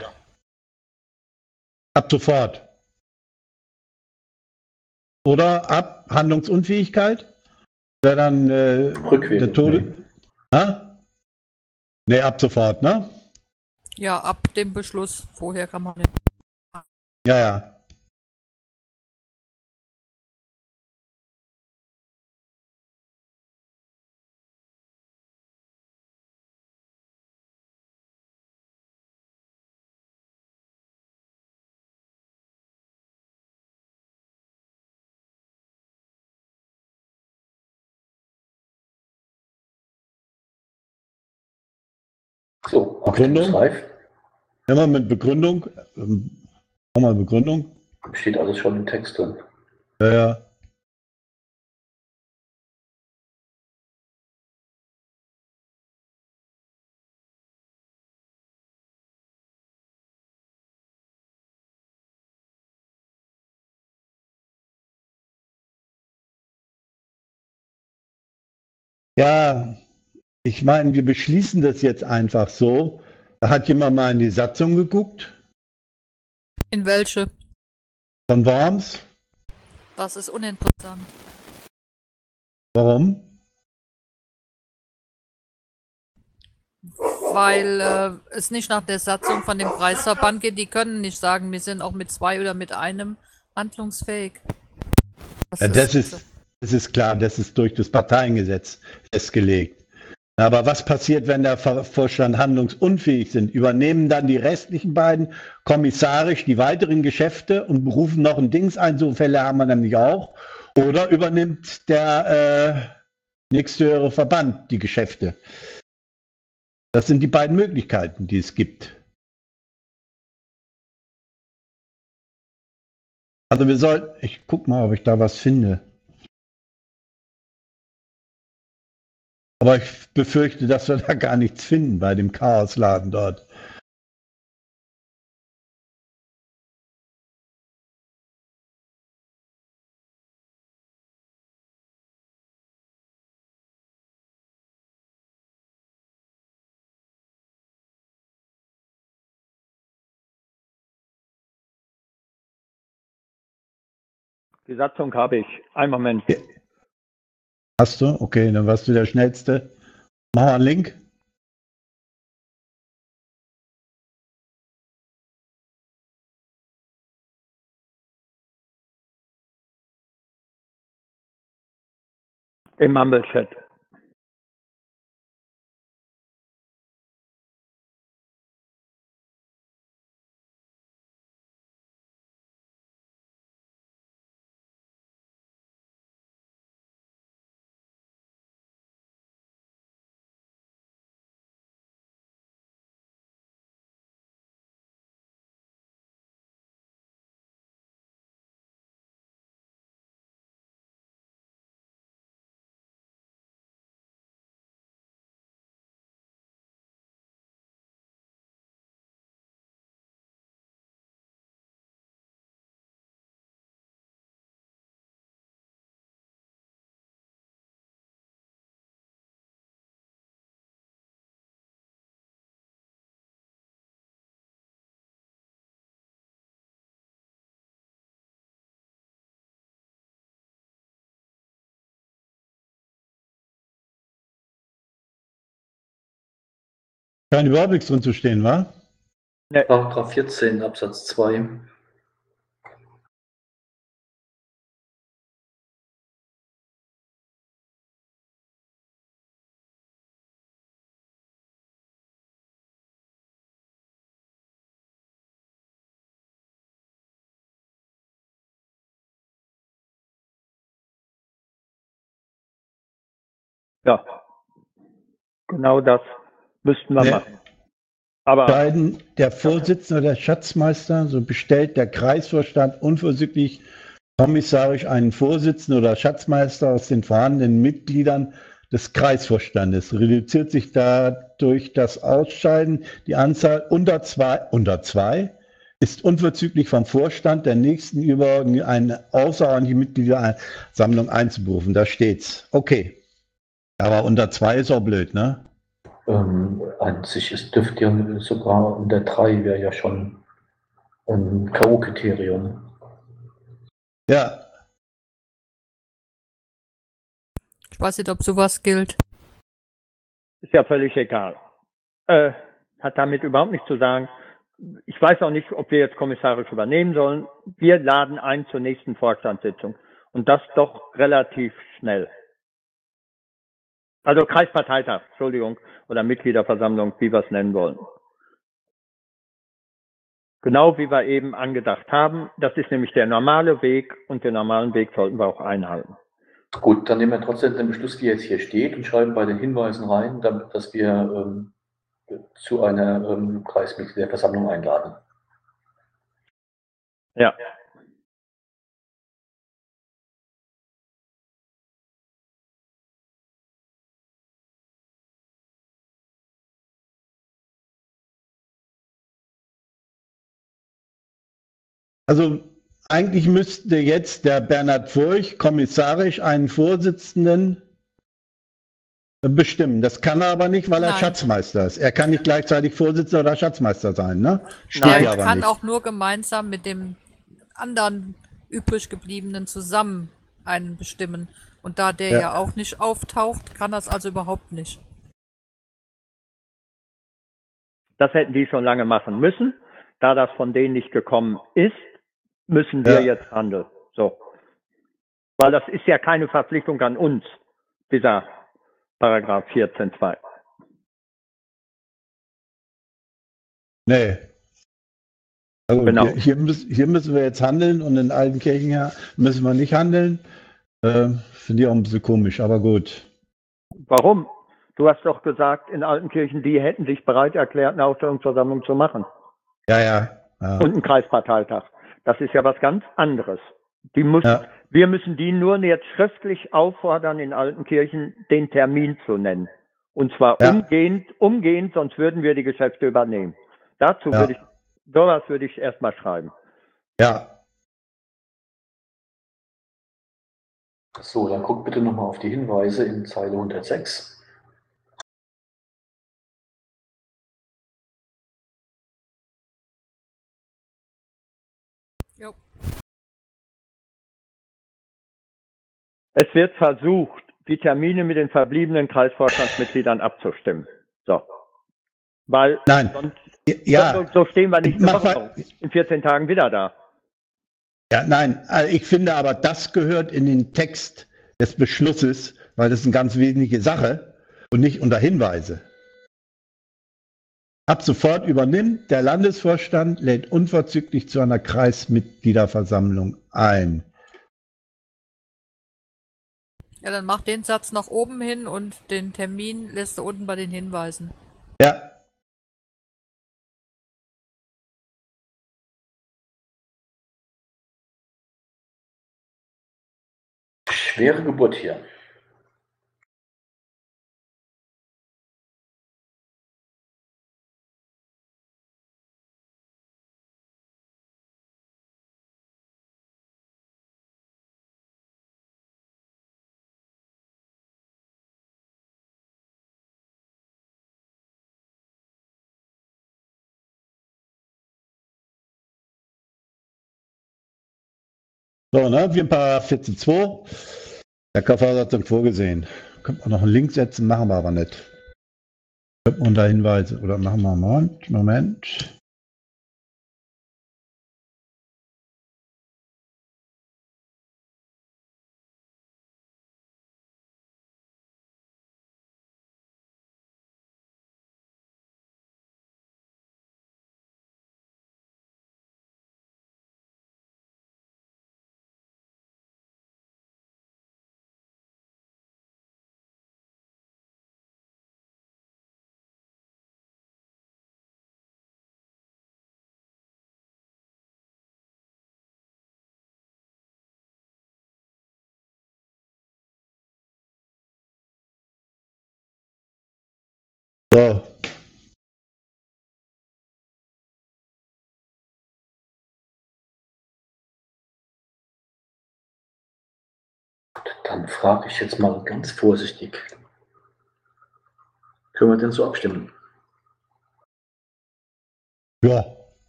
Speaker 4: Ab sofort. Oder ab Handlungsunfähigkeit? Wäre dann äh,
Speaker 2: Rückwirkend,
Speaker 4: der Tode.
Speaker 2: nee.
Speaker 4: Ha? Nee, ab sofort, ne?
Speaker 3: Ja, ab dem Beschluss. Vorher kann man nicht.
Speaker 4: Ja, ja.
Speaker 2: So,
Speaker 4: Begründung?
Speaker 2: abstimmungsreif.
Speaker 4: Immer mit Begründung. Ähm, Nochmal Begründung.
Speaker 2: Steht alles schon im Text drin.
Speaker 4: Ja, ja. Ja, ich meine, wir beschließen das jetzt einfach so. Da hat jemand mal in die Satzung geguckt
Speaker 3: In welche?
Speaker 4: von Worms.
Speaker 3: Das ist uninteressant.
Speaker 4: Warum?
Speaker 3: Weil äh, es nicht nach der Satzung von dem Kreisverband geht. Die können nicht sagen, wir sind auch mit zwei oder mit einem handlungsfähig. Das
Speaker 4: Ja, das ist, das ist klar, das ist durch das Parteiengesetz festgelegt. Aber was passiert, wenn der Vorstand handlungsunfähig sind? Übernehmen dann die restlichen beiden kommissarisch die weiteren Geschäfte und berufen noch ein Dings ein? So Fälle haben wir nämlich auch. Oder übernimmt der äh, nächsthöhere Verband die Geschäfte? Das sind die beiden Möglichkeiten, die es gibt. Also wir sollten, ich guck mal, ob ich da was finde. Aber ich befürchte, dass wir da gar nichts finden bei dem Chaosladen dort.
Speaker 1: Die Satzung habe ich. Einen Moment.
Speaker 4: Hast du? Okay, dann warst du der Schnellste. Mach mal einen Link.
Speaker 1: Im Mumble-Chat.
Speaker 4: Scheint überhaupt nichts drin zu stehen, wa?
Speaker 1: Nee.
Speaker 2: Paragraph vierzehn Absatz zwei.
Speaker 1: Ja. Genau das müssten wir
Speaker 4: Nee.
Speaker 1: machen. Aber
Speaker 4: Entscheiden der Vorsitzende oder der Schatzmeister, so bestellt der Kreisvorstand unverzüglich kommissarisch einen Vorsitzenden oder Schatzmeister aus den vorhandenen Mitgliedern des Kreisvorstandes. Reduziert sich dadurch das Ausscheiden die Anzahl unter zwei, unter zwei ist unverzüglich vom Vorstand der nächsten über eine außerordentliche Mitgliedersammlung einzuberufen. Da steht's. Okay. Aber unter zwei ist auch blöd, ne?
Speaker 2: Ähm, an sich ist, dürfte ja sogar unter drei wäre ja schon ein K O-Kriterium.
Speaker 4: Ja.
Speaker 3: Ich weiß nicht, ob sowas gilt.
Speaker 1: ist ja völlig egal. Äh, hat damit überhaupt nichts zu sagen. Ich weiß auch nicht, ob wir jetzt kommissarisch übernehmen sollen. Wir laden ein zur nächsten Vorstandssitzung. Und das doch relativ schnell. Also Kreisparteitag, Entschuldigung, oder Mitgliederversammlung, wie wir es nennen wollen. Genau wie wir eben angedacht haben. Das ist nämlich der normale Weg und den normalen Weg sollten wir auch einhalten.
Speaker 2: Gut, dann nehmen wir trotzdem den Beschluss, wie jetzt hier steht, und schreiben bei den Hinweisen rein, damit, dass wir ähm, zu einer ähm, Kreismitgliederversammlung einladen.
Speaker 1: Ja.
Speaker 4: Also eigentlich müsste jetzt der Bernhard Furch kommissarisch einen Vorsitzenden bestimmen. Das kann er aber nicht, weil er
Speaker 3: Nein.
Speaker 4: Schatzmeister ist. Er kann nicht gleichzeitig Vorsitzender oder Schatzmeister sein, ne? Steht
Speaker 1: Nein,
Speaker 4: hier
Speaker 3: Er
Speaker 4: aber
Speaker 3: kann
Speaker 4: nicht.
Speaker 3: auch nur gemeinsam mit dem anderen übrig gebliebenen zusammen einen bestimmen. Und da der
Speaker 4: Ja.
Speaker 3: ja, auch nicht auftaucht, kann das also überhaupt nicht.
Speaker 1: Das hätten die schon lange machen müssen. Da das von denen nicht gekommen ist, müssen wir
Speaker 4: Ja.
Speaker 1: jetzt handeln. So. Weil das ist ja keine Verpflichtung an uns, dieser Paragraph vierzehn Absatz zwei.
Speaker 4: Nee. Also
Speaker 1: Genau.
Speaker 4: hier, hier, müssen, hier müssen wir jetzt handeln und in Altenkirchen ja müssen wir nicht handeln. Äh, Finde ich auch ein bisschen komisch, aber gut.
Speaker 1: Warum? Du hast doch gesagt, in Altenkirchen, die hätten sich bereit erklärt, eine Aufstellungsversammlung zu machen.
Speaker 4: Ja, ja. ja.
Speaker 1: Und einen Kreisparteitag. Das ist ja was ganz anderes. Die muss,
Speaker 4: Ja.
Speaker 1: Wir müssen die nur jetzt schriftlich auffordern, in Altenkirchen den Termin zu nennen. Und zwar
Speaker 4: Ja.
Speaker 1: umgehend, umgehend, sonst würden wir die Geschäfte übernehmen. Dazu
Speaker 4: Ja.
Speaker 1: würde ich, sowas würde ich erstmal schreiben.
Speaker 4: ja.
Speaker 2: So, dann guckt bitte nochmal auf die Hinweise in Zeile hundertsechs.
Speaker 3: Jo.
Speaker 1: Es wird versucht, die Termine mit den verbliebenen Kreisvorstandsmitgliedern abzustimmen. So. Weil
Speaker 4: Nein.
Speaker 1: sonst
Speaker 4: Ja.
Speaker 1: so, so stehen wir nicht
Speaker 4: Mach
Speaker 1: Woche
Speaker 4: mal-
Speaker 1: in vierzehn Tagen wieder da.
Speaker 4: Ja, nein, also ich finde aber, das gehört in den Text des Beschlusses weil das ist eine ganz wesentliche Sache und nicht unter Hinweise. Ab sofort übernimmt der Landesvorstand, lädt unverzüglich zu einer Kreismitgliederversammlung ein.
Speaker 3: Ja, dann mach den Satz nach oben hin und den Termin lässt du unten bei den Hinweisen.
Speaker 4: Ja.
Speaker 2: Schwere Geburt hier.
Speaker 4: So, ne, wir Paragraph vierzehn Absatz zwei, der K V-Satzung vorgesehen. Könnte man noch einen Link setzen, machen wir aber nicht. Könnte man da Hinweise, oder machen wir mal, Moment. So.
Speaker 2: Dann frage ich jetzt mal ganz vorsichtig. Können wir denn so abstimmen?
Speaker 4: Ja.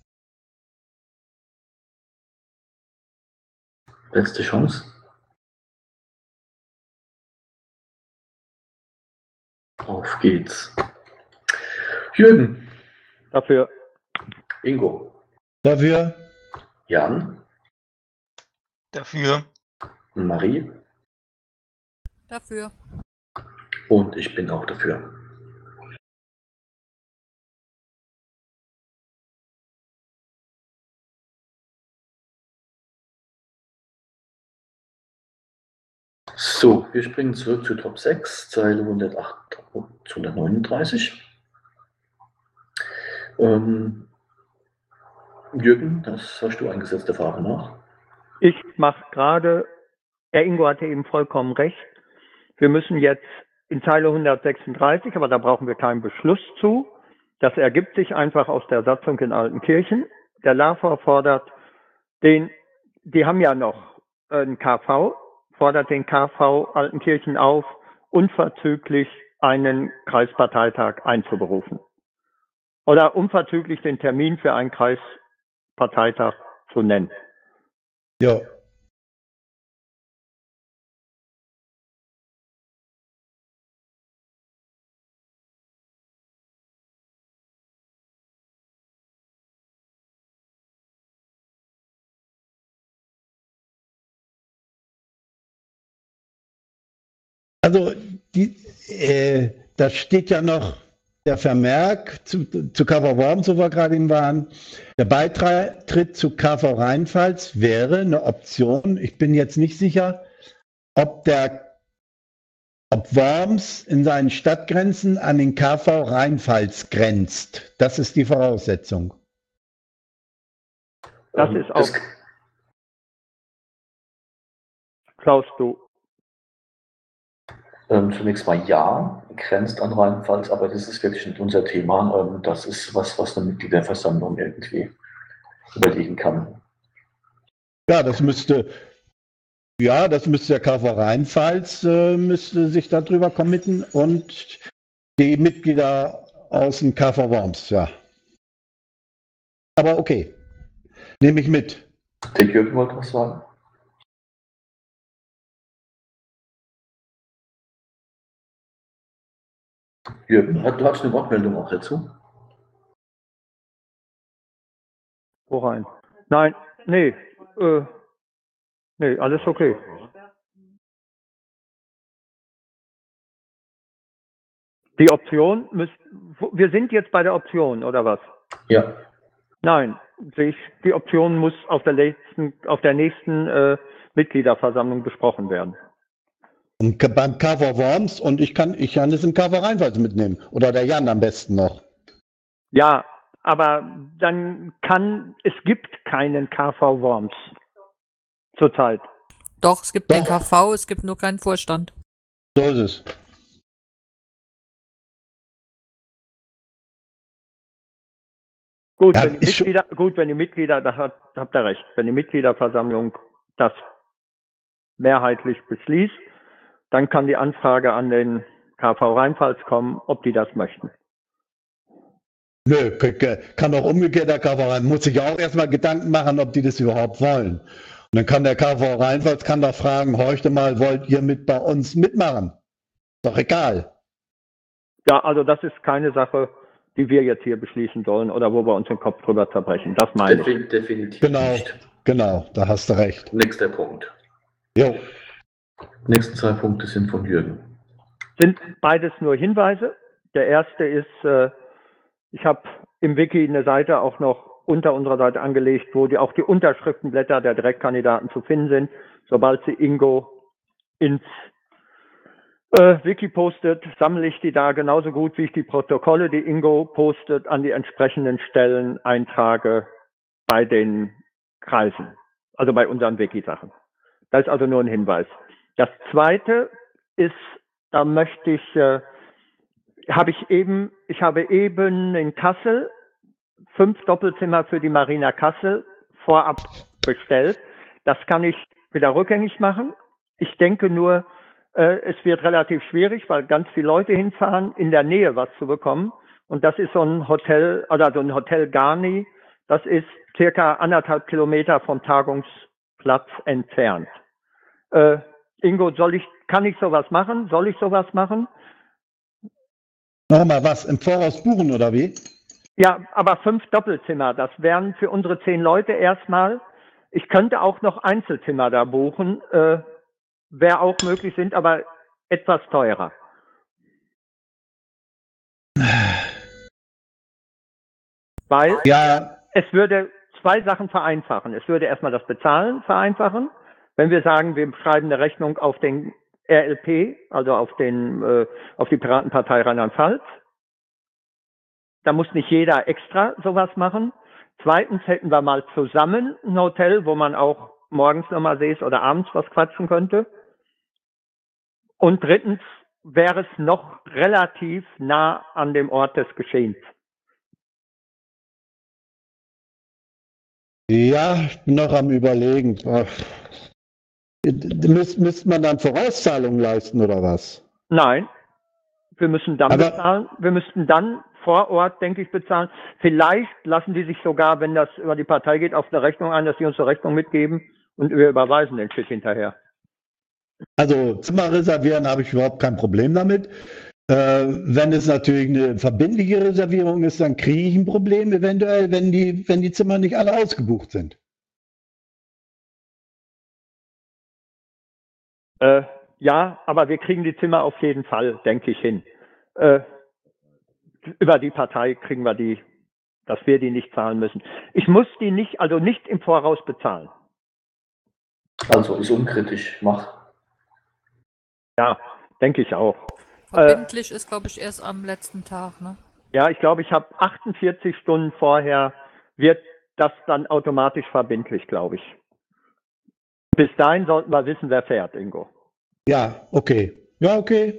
Speaker 2: Letzte Chance. Auf geht's. Jürgen.
Speaker 1: Dafür.
Speaker 2: Ingo.
Speaker 4: Dafür.
Speaker 2: Jan.
Speaker 5: Dafür.
Speaker 2: Marie.
Speaker 3: Dafür.
Speaker 2: Und ich bin auch dafür. So, wir springen zurück zu Top sechs, Zeile hundertacht zu hundertneununddreißig. Ähm, Jürgen, das hast du eingesetzt, der Frage nach.
Speaker 1: Ich mache gerade, Herr Ingo hatte eben vollkommen recht. Wir müssen jetzt in Zeile hundertsechsunddreißig, aber da brauchen wir keinen Beschluss zu. Das ergibt sich einfach aus der Satzung in Altenkirchen. Der L A V fordert den, die haben ja noch einen K V, fordert den K V Altenkirchen auf, unverzüglich einen Kreisparteitag einzuberufen. Oder unverzüglich den Termin für einen Kreisparteitag zu nennen.
Speaker 4: Ja. Also, die, äh, da steht ja noch der Vermerk zu, zu K V Worms, wo wir gerade eben waren. Der Beitritt zu K V Rheinpfalz wäre eine Option. Ich bin jetzt nicht sicher, ob der ob Worms in seinen Stadtgrenzen an den K V Rheinpfalz grenzt. Das ist die Voraussetzung.
Speaker 1: Das
Speaker 2: Ähm,
Speaker 1: ist auch.
Speaker 2: das-
Speaker 1: Klaus, du.
Speaker 2: Ähm, zunächst mal ja, grenzt an Rheinpfalz, aber das ist wirklich nicht unser Thema. Ähm, das ist was, was eine Mitgliederversammlung irgendwie überlegen kann.
Speaker 4: Ja, das müsste, ja, das müsste der K V Rheinpfalz äh, müsste sich darüber committen und die Mitglieder aus dem K V Worms, ja. Aber okay, nehme ich mit.
Speaker 2: Der Jürgen wollte was sagen. Jürgen, du hast eine Wortmeldung auch dazu?
Speaker 1: Wo rein? Nein, nee, äh, nee, alles okay. Die Option, müsst, wir sind jetzt bei der Option, oder was?
Speaker 2: Ja.
Speaker 1: Nein, ich, die Option muss auf der nächsten, auf der nächsten äh, Mitgliederversammlung besprochen werden.
Speaker 4: Und k- beim Cover Worms und ich kann, ich kann es im Cover Rheinpfalz mitnehmen. Oder der Jan am besten noch.
Speaker 1: Ja, aber dann kann, es gibt keinen K V Worms zurzeit.
Speaker 3: Doch, es gibt den
Speaker 4: Doch.
Speaker 3: K V, es gibt nur keinen Vorstand.
Speaker 4: So ist es.
Speaker 1: Gut,
Speaker 4: Ja,
Speaker 1: wenn die
Speaker 4: ist schon-
Speaker 1: Mitglieder, gut, wenn die Mitglieder, da hat, habt ihr recht, wenn die Mitgliederversammlung das mehrheitlich beschließt, dann kann die Anfrage an den K V Rheinpfalz kommen, ob die das möchten.
Speaker 4: Nö, k- k- kann auch umgekehrt der K V Rhein, muss sich auch erstmal Gedanken machen, ob die das überhaupt wollen. Und dann kann der K V Rheinpfalz kann da fragen, horchte mal, wollt ihr mit bei uns mitmachen? Doch egal.
Speaker 1: Ja, also das ist keine Sache, die wir jetzt hier beschließen sollen oder wo wir uns den Kopf drüber zerbrechen. Das meine ich.
Speaker 2: Defin definitiv
Speaker 4: Genau,
Speaker 2: nicht.
Speaker 4: genau, da hast du recht.
Speaker 2: Nächster Punkt.
Speaker 4: Jo.
Speaker 2: Nächsten zwei Punkte sind von Jürgen.
Speaker 1: Sind beides nur Hinweise. Der erste ist, äh, ich habe im Wiki eine Seite auch noch unter unserer Seite angelegt, wo die, auch die Unterschriftenblätter der Direktkandidaten zu finden sind. Sobald sie Ingo ins äh, Wiki postet, sammle ich die da genauso gut, wie ich die Protokolle, die Ingo postet, an die entsprechenden Stellen eintrage bei den Kreisen, also bei unseren Wiki-Sachen. Das ist also nur ein Hinweis. Das zweite ist, da möchte ich, äh, habe ich eben, ich habe eben in Kassel fünf Doppelzimmer für die Marina Kassel vorab bestellt. Das kann ich wieder rückgängig machen. Ich denke nur, äh, es wird relativ schwierig, weil ganz viele Leute hinfahren, in der Nähe was zu bekommen. Und das ist so ein Hotel, oder so ein Hotel Garni. Das ist circa anderthalb Kilometer vom Tagungsplatz entfernt. Äh, Ingo, soll ich, kann ich sowas machen? Soll ich sowas machen?
Speaker 4: Nochmal was, im Voraus buchen oder wie?
Speaker 1: Ja, aber fünf Doppelzimmer, das wären für unsere zehn Leute erstmal. Ich könnte auch noch Einzelzimmer da buchen, äh, wäre auch möglich, sind aber etwas teurer. Weil
Speaker 4: Ja,
Speaker 1: es würde zwei Sachen vereinfachen. Es würde erstmal das Bezahlen vereinfachen. Wenn wir sagen, wir schreiben eine Rechnung auf den R L P, also auf den, äh, auf die Piratenpartei Rheinland-Pfalz. Da muss nicht jeder extra sowas machen. Zweitens hätten wir mal zusammen ein Hotel, wo man auch morgens nochmal sieht oder abends was quatschen könnte. Und drittens wäre es noch relativ nah an dem Ort des Geschehens.
Speaker 4: ja, ich bin noch am Überlegen. Müsste müsst man dann Vorauszahlungen leisten oder was?
Speaker 1: Nein, wir müssen dann
Speaker 4: Aber-
Speaker 1: bezahlen. Wir müssten dann vor Ort, denke ich, bezahlen. Vielleicht lassen die sich sogar, wenn das über die Partei geht, auf eine Rechnung ein, dass sie uns eine Rechnung mitgeben und wir überweisen den Schiff hinterher.
Speaker 4: Also Zimmer reservieren habe ich überhaupt kein Problem damit. Äh, wenn es natürlich eine verbindliche Reservierung ist, dann kriege ich ein Problem eventuell, wenn die, wenn die Zimmer nicht alle ausgebucht sind.
Speaker 1: Äh, ja, aber wir kriegen die Zimmer auf jeden Fall, denke ich, hin. Äh, über die Partei kriegen wir die, dass wir die nicht zahlen müssen. Ich muss die nicht, also nicht im Voraus bezahlen.
Speaker 2: Also ist unkritisch. Mach.
Speaker 1: Ja, denke ich auch.
Speaker 3: Verbindlich ist, glaube ich, erst am letzten Tag, ne?
Speaker 1: Ja, ich glaube, ich habe achtundvierzig Stunden vorher, wird das dann automatisch verbindlich, glaube ich. Bis dahin sollten wir wissen, wer fährt, Ingo.
Speaker 4: Ja, okay. Ja, okay.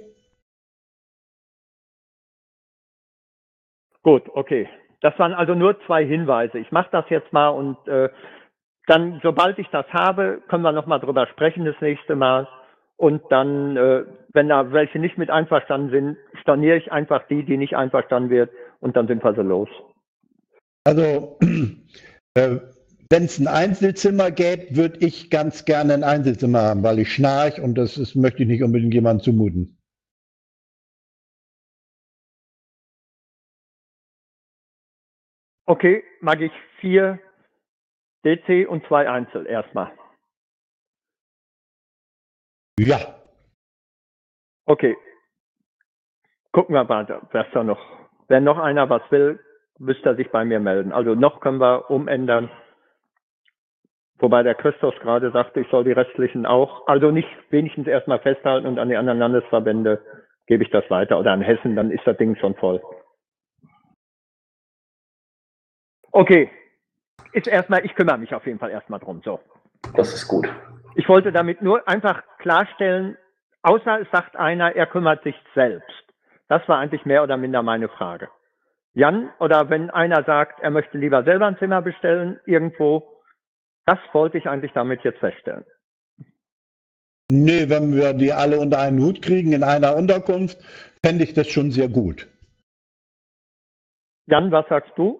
Speaker 1: Gut, okay. Das waren also nur zwei Hinweise. Ich mache das jetzt mal und äh, dann, sobald ich das habe, können wir nochmal drüber sprechen das nächste Mal. Und dann, äh, wenn da welche nicht mit einverstanden sind, storniere ich einfach die, die nicht einverstanden wird und dann sind wir so los.
Speaker 4: Also, äh, wenn es ein Einzelzimmer gäbe, würde ich ganz gerne ein Einzelzimmer haben, weil ich schnarch und das ist, möchte ich nicht unbedingt jemandem zumuten.
Speaker 1: Okay, mag ich vier D C und zwei Einzel erstmal.
Speaker 4: Ja,
Speaker 1: Okay. gucken wir mal, was da noch, wenn noch einer was will, müsste er sich bei mir melden. Also noch können wir umändern. Wobei der Christoph gerade sagte, ich soll die restlichen auch, also nicht wenigstens erstmal festhalten und an die anderen Landesverbände gebe ich das weiter. Oder an Hessen, dann ist das Ding schon voll. Okay. Ist erstmal, ich kümmere mich auf jeden Fall erstmal drum. So.
Speaker 2: Das ist gut.
Speaker 1: Ich wollte damit nur einfach klarstellen, außer es sagt einer, er kümmert sich selbst. Das war eigentlich mehr oder minder meine Frage. Jan, oder wenn einer sagt, er möchte lieber selber ein Zimmer bestellen, irgendwo, das wollte ich eigentlich damit jetzt feststellen.
Speaker 4: Nee, wenn wir die alle unter einen Hut kriegen in einer Unterkunft, fände ich das schon sehr gut.
Speaker 1: Jan, was sagst du?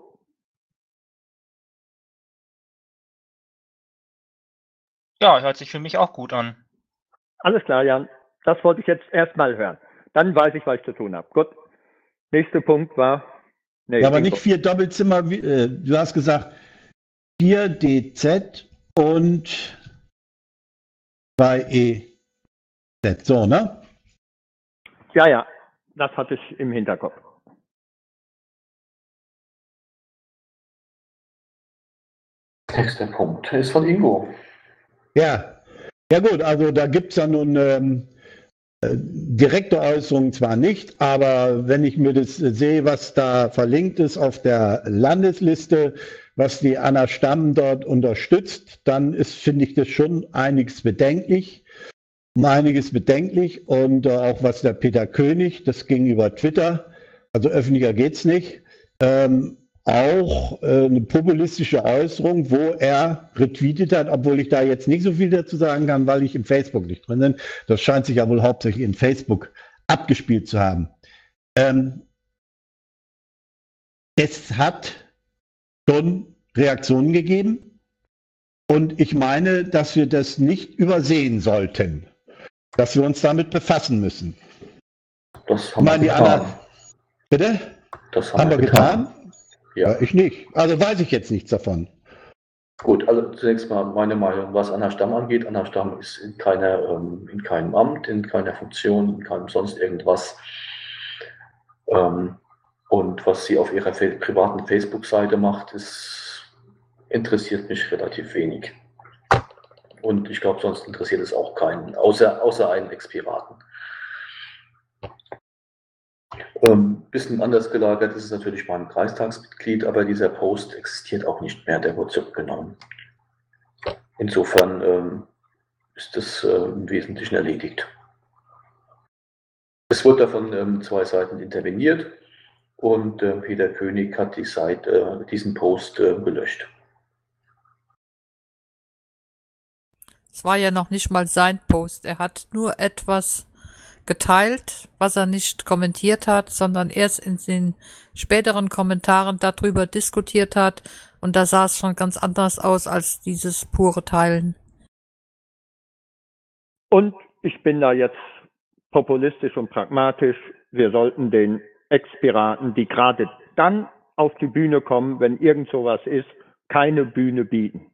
Speaker 5: Ja, hört sich für mich auch gut an.
Speaker 1: Alles klar, Jan. Das wollte ich jetzt erstmal hören. Dann weiß ich, was ich zu tun habe. Gut. Nächster Punkt war... Nee,
Speaker 4: Ja, aber
Speaker 1: Ingo.
Speaker 4: nicht vier Doppelzimmer, wie, äh, du hast gesagt vier D Z und zwei E Z, so, ne?
Speaker 1: Ja, ja, das hatte ich im Hinterkopf.
Speaker 2: Nächster Punkt ist von Ingo.
Speaker 4: Ja, ja gut, also da gibt es ja nun ähm, äh, direkte Äußerungen zwar nicht, aber wenn ich mir das äh, sehe, was da verlinkt ist auf der Landesliste, was die Anna Stamm dort unterstützt, dann ist, finde ich das schon einiges bedenklich. Um einiges bedenklich und äh, auch was der Peter König, das ging über Twitter, also öffentlicher geht's nicht, ähm, auch äh, eine populistische Äußerung, wo er retweetet hat, obwohl ich da jetzt nicht so viel dazu sagen kann, weil ich im Facebook nicht drin bin. Das scheint sich ja wohl hauptsächlich in Facebook abgespielt zu haben. Ähm, es hat schon Reaktionen gegeben und ich meine, dass wir das nicht übersehen sollten, dass wir uns damit befassen müssen.
Speaker 2: Das haben
Speaker 4: Ich meine,
Speaker 2: wir
Speaker 4: die
Speaker 2: getan.
Speaker 4: Anna, bitte?
Speaker 2: Das haben,
Speaker 4: Haben wir getan?
Speaker 2: Ja.
Speaker 4: Ja, ich nicht. Also weiß ich jetzt nichts davon.
Speaker 2: Gut, also zunächst mal meine Meinung, was Anna Stamm angeht. Anna Stamm ist in, keiner, ähm, in keinem Amt, in keiner Funktion, in keinem sonst irgendwas. Ähm, und was sie auf ihrer privaten Facebook-Seite macht, ist, interessiert mich relativ wenig. Und ich glaube, sonst interessiert es auch keinen, außer, außer einen Ex-Piraten. Ähm, bisschen anders gelagert ist es natürlich beim Kreistagsmitglied, aber dieser Post existiert auch nicht mehr, der wurde zurückgenommen. Insofern ähm, ist das äh, im Wesentlichen erledigt. Es wurde davon ähm, zwei Seiten interveniert und äh, Peter König hat die Seite, äh, diesen Post äh, gelöscht.
Speaker 3: Es war ja noch nicht mal sein Post. Er hat nur etwas geteilt, was er nicht kommentiert hat, sondern erst in den späteren Kommentaren darüber diskutiert hat. Und da sah es schon ganz anders aus als dieses pure Teilen.
Speaker 1: Und ich bin da jetzt populistisch und pragmatisch. Wir sollten den Ex-Piraten, die gerade dann auf die Bühne kommen, wenn irgend sowas ist, keine Bühne bieten.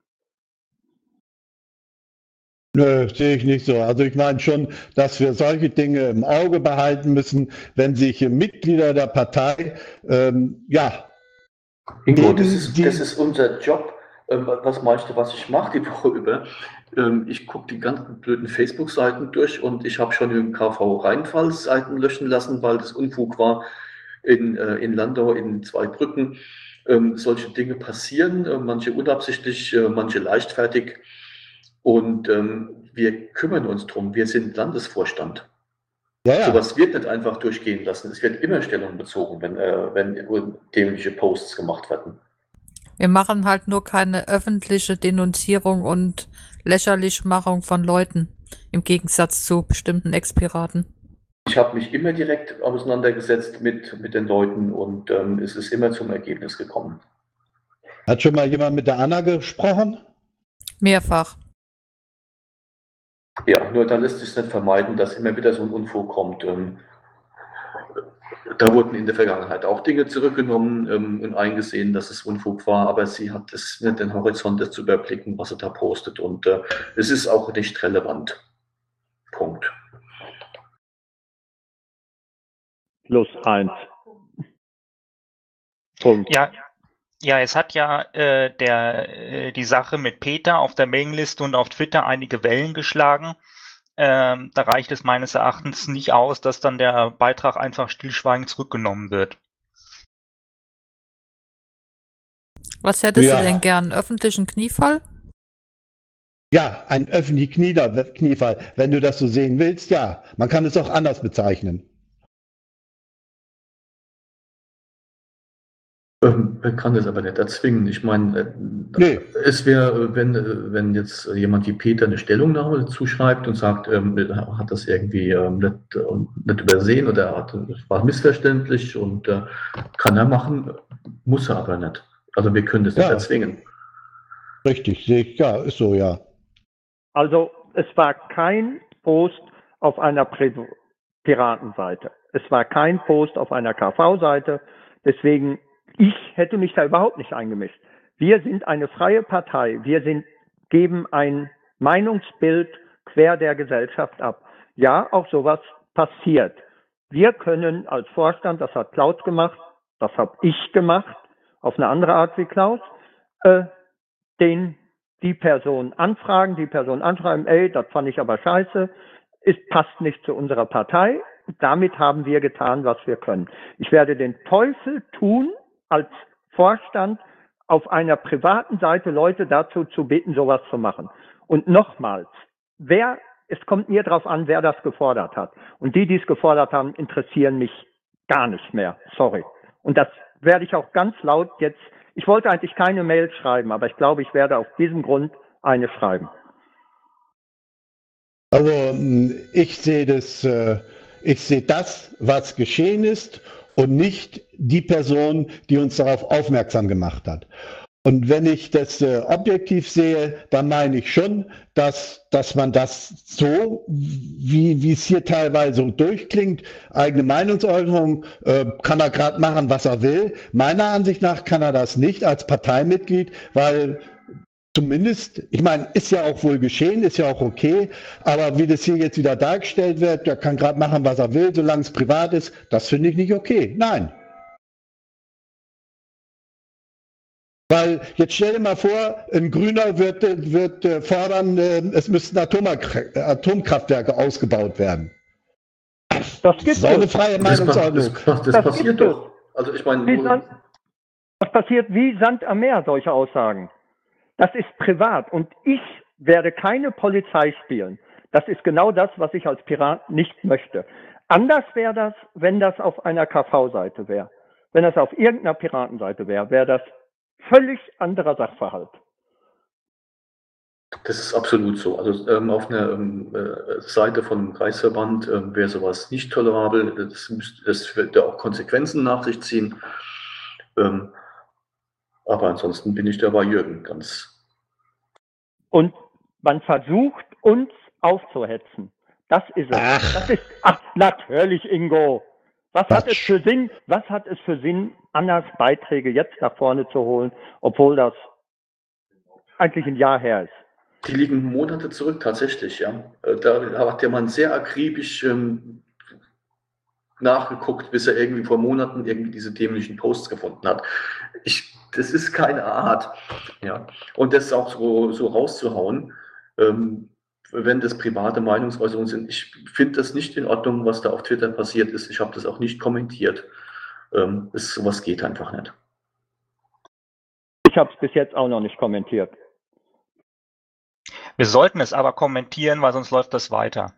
Speaker 4: Nö, sehe ich nicht so. Also ich meine schon, dass wir solche Dinge im Auge behalten müssen, wenn sich Mitglieder der Partei, ähm, ja.
Speaker 2: Ingo,
Speaker 4: gegen
Speaker 2: das ist,
Speaker 4: die-
Speaker 2: das ist unser Job. Ähm, was meinst du, was ich mache die Woche über? Ähm, ich gucke die ganzen blöden Facebook-Seiten durch und ich habe schon im K V Rheinpfalz Seiten löschen lassen, weil das Unfug war in, äh, in Landau, in Zweibrücken. Ähm, solche Dinge passieren, äh, manche unabsichtlich, äh, manche leichtfertig. Und ähm, wir kümmern uns drum. Wir sind Landesvorstand.
Speaker 4: Ja, ja.
Speaker 2: Sowas wird nicht einfach durchgehen lassen. Es wird immer Stellung bezogen, wenn, äh, wenn dämliche Posts gemacht werden.
Speaker 3: Wir machen halt nur keine öffentliche Denunzierung und Lächerlichmachung von Leuten, im Gegensatz zu bestimmten Ex-Piraten.
Speaker 2: Ich habe mich immer direkt auseinandergesetzt mit, mit den Leuten und ähm, es ist immer zum Ergebnis gekommen.
Speaker 4: Hat schon mal jemand mit der Anna gesprochen?
Speaker 3: Mehrfach.
Speaker 2: Ja, nur dann lässt sich nicht vermeiden, dass immer wieder so ein Unfug kommt. Ähm, da wurden in der Vergangenheit auch Dinge zurückgenommen ähm, und eingesehen, dass es Unfug war, aber sie hat es nicht den Horizont, das zu überblicken, was sie da postet. Und äh, es ist auch nicht relevant. Punkt.
Speaker 1: plus eins. Punkt.
Speaker 5: Ja, ja, es hat ja äh, der, äh, die Sache mit Peter auf der Mailingliste und auf Twitter einige Wellen geschlagen. Ähm, da reicht es meines Erachtens nicht aus, dass dann der Beitrag einfach stillschweigend zurückgenommen wird.
Speaker 3: Was hättest
Speaker 4: Ja.
Speaker 3: du denn gern? Öffentlichen Kniefall?
Speaker 4: Ja, ein öffentlicher Knieder- Kniefall. Wenn du das so sehen willst, ja. Man kann es auch anders bezeichnen.
Speaker 2: Ähm, Man kann das aber nicht erzwingen. Ich meine, äh,
Speaker 4: Nee.
Speaker 2: es wäre, wenn, äh, wenn jetzt jemand wie Peter eine Stellungnahme dazu schreibt und sagt, ähm, er hat das irgendwie ähm, nicht, äh, nicht übersehen oder er hat, es war missverständlich und äh, kann er machen, muss er aber nicht. Also wir können das nicht
Speaker 4: Ja.
Speaker 2: erzwingen.
Speaker 4: Richtig, sehe ich. Ja, ist so, ja.
Speaker 1: Also es war kein Post auf einer Pri- Piratenseite. Es war kein Post auf einer K V-Seite. Deswegen, ich hätte mich da überhaupt nicht eingemischt. Wir sind eine freie Partei. Wir sind, geben ein Meinungsbild quer der Gesellschaft ab. Ja, auch sowas passiert. Wir können als Vorstand, das hat Klaus gemacht, das habe ich gemacht, auf eine andere Art wie Klaus, äh, den die Person anfragen, die Person anschreiben, ey, das fand ich aber scheiße, es passt nicht zu unserer Partei. Damit haben wir getan, was wir können. Ich werde den Teufel tun, als Vorstand auf einer privaten Seite Leute dazu zu bitten, sowas zu machen. Und nochmals, wer, es kommt mir drauf an, wer das gefordert hat. Und die, die es gefordert haben, interessieren mich gar nicht mehr. Sorry. Und das werde ich auch ganz laut jetzt, ich wollte eigentlich keine Mail schreiben, aber ich glaube, ich werde auf diesem Grund eine schreiben.
Speaker 4: Also mh, ich sehe das, äh, ich sehe das, was geschehen ist und nicht die Person, die uns darauf aufmerksam gemacht hat. Und wenn ich das äh, objektiv sehe, dann meine ich schon, dass, dass man das so, wie, wie es hier teilweise so durchklingt, eigene Meinungsäußerung, äh, kann er gerade machen, was er will. Meiner Ansicht nach kann er das nicht als Parteimitglied, weil zumindest, ich meine, ist ja auch wohl geschehen, ist ja auch okay, aber wie das hier jetzt wieder dargestellt wird, der kann gerade machen, was er will, solange es privat ist, das finde ich nicht okay. Nein. Weil jetzt stell dir mal vor, ein Grüner wird, wird äh, fordern, äh, es müssten Atomkra- Atomkraftwerke ausgebaut werden.
Speaker 1: Das gibt
Speaker 4: ist auch eine
Speaker 1: es.
Speaker 4: freie
Speaker 2: Das, pa-
Speaker 4: Meinungsäußerung.
Speaker 2: das, das, das
Speaker 1: Das
Speaker 2: passiert
Speaker 1: gibt es.
Speaker 2: doch. Also ich meine,
Speaker 1: Wie
Speaker 2: wo-
Speaker 1: Sand, das passiert wie Sand am Meer, solche Aussagen. Das ist privat und ich werde keine Polizei spielen. Das ist genau das, was ich als Pirat nicht möchte. Anders wäre das, wenn das auf einer K V-Seite wäre. Wenn das auf irgendeiner Piratenseite wäre, wäre das völlig anderer Sachverhalt.
Speaker 2: das ist absolut so. Also ähm, auf einer ähm, äh, Seite von einem Kreisverband ähm, wäre sowas nicht tolerabel. Das, müsste, das wird ja auch Konsequenzen nach sich ziehen. Ähm, aber ansonsten bin ich da bei Jürgen ganz.
Speaker 1: Und man versucht, uns aufzuhetzen. Das ist es.
Speaker 4: Ach.
Speaker 1: Das ist, ach, natürlich, Ingo. Was hat es
Speaker 4: Quatsch.
Speaker 1: für Sinn, was hat es für Sinn, Annas Beiträge jetzt nach vorne zu holen, obwohl das eigentlich ein Jahr her ist?
Speaker 2: Die liegen Monate zurück, tatsächlich, ja. Äh, Da hat der Mann sehr akribisch ähm, nachgeguckt, bis er irgendwie vor Monaten irgendwie diese dämlichen Posts gefunden hat. Ich, das ist keine Art, ja. Und das auch so, so rauszuhauen, ähm, wenn das private Meinungsäußerungen sind. Ich finde das nicht in Ordnung, was da auf Twitter passiert ist. Ich habe das auch nicht kommentiert. Ähm, das, sowas geht einfach nicht.
Speaker 1: Ich habe es bis jetzt auch noch nicht kommentiert.
Speaker 5: Wir sollten es aber kommentieren, weil sonst läuft das weiter.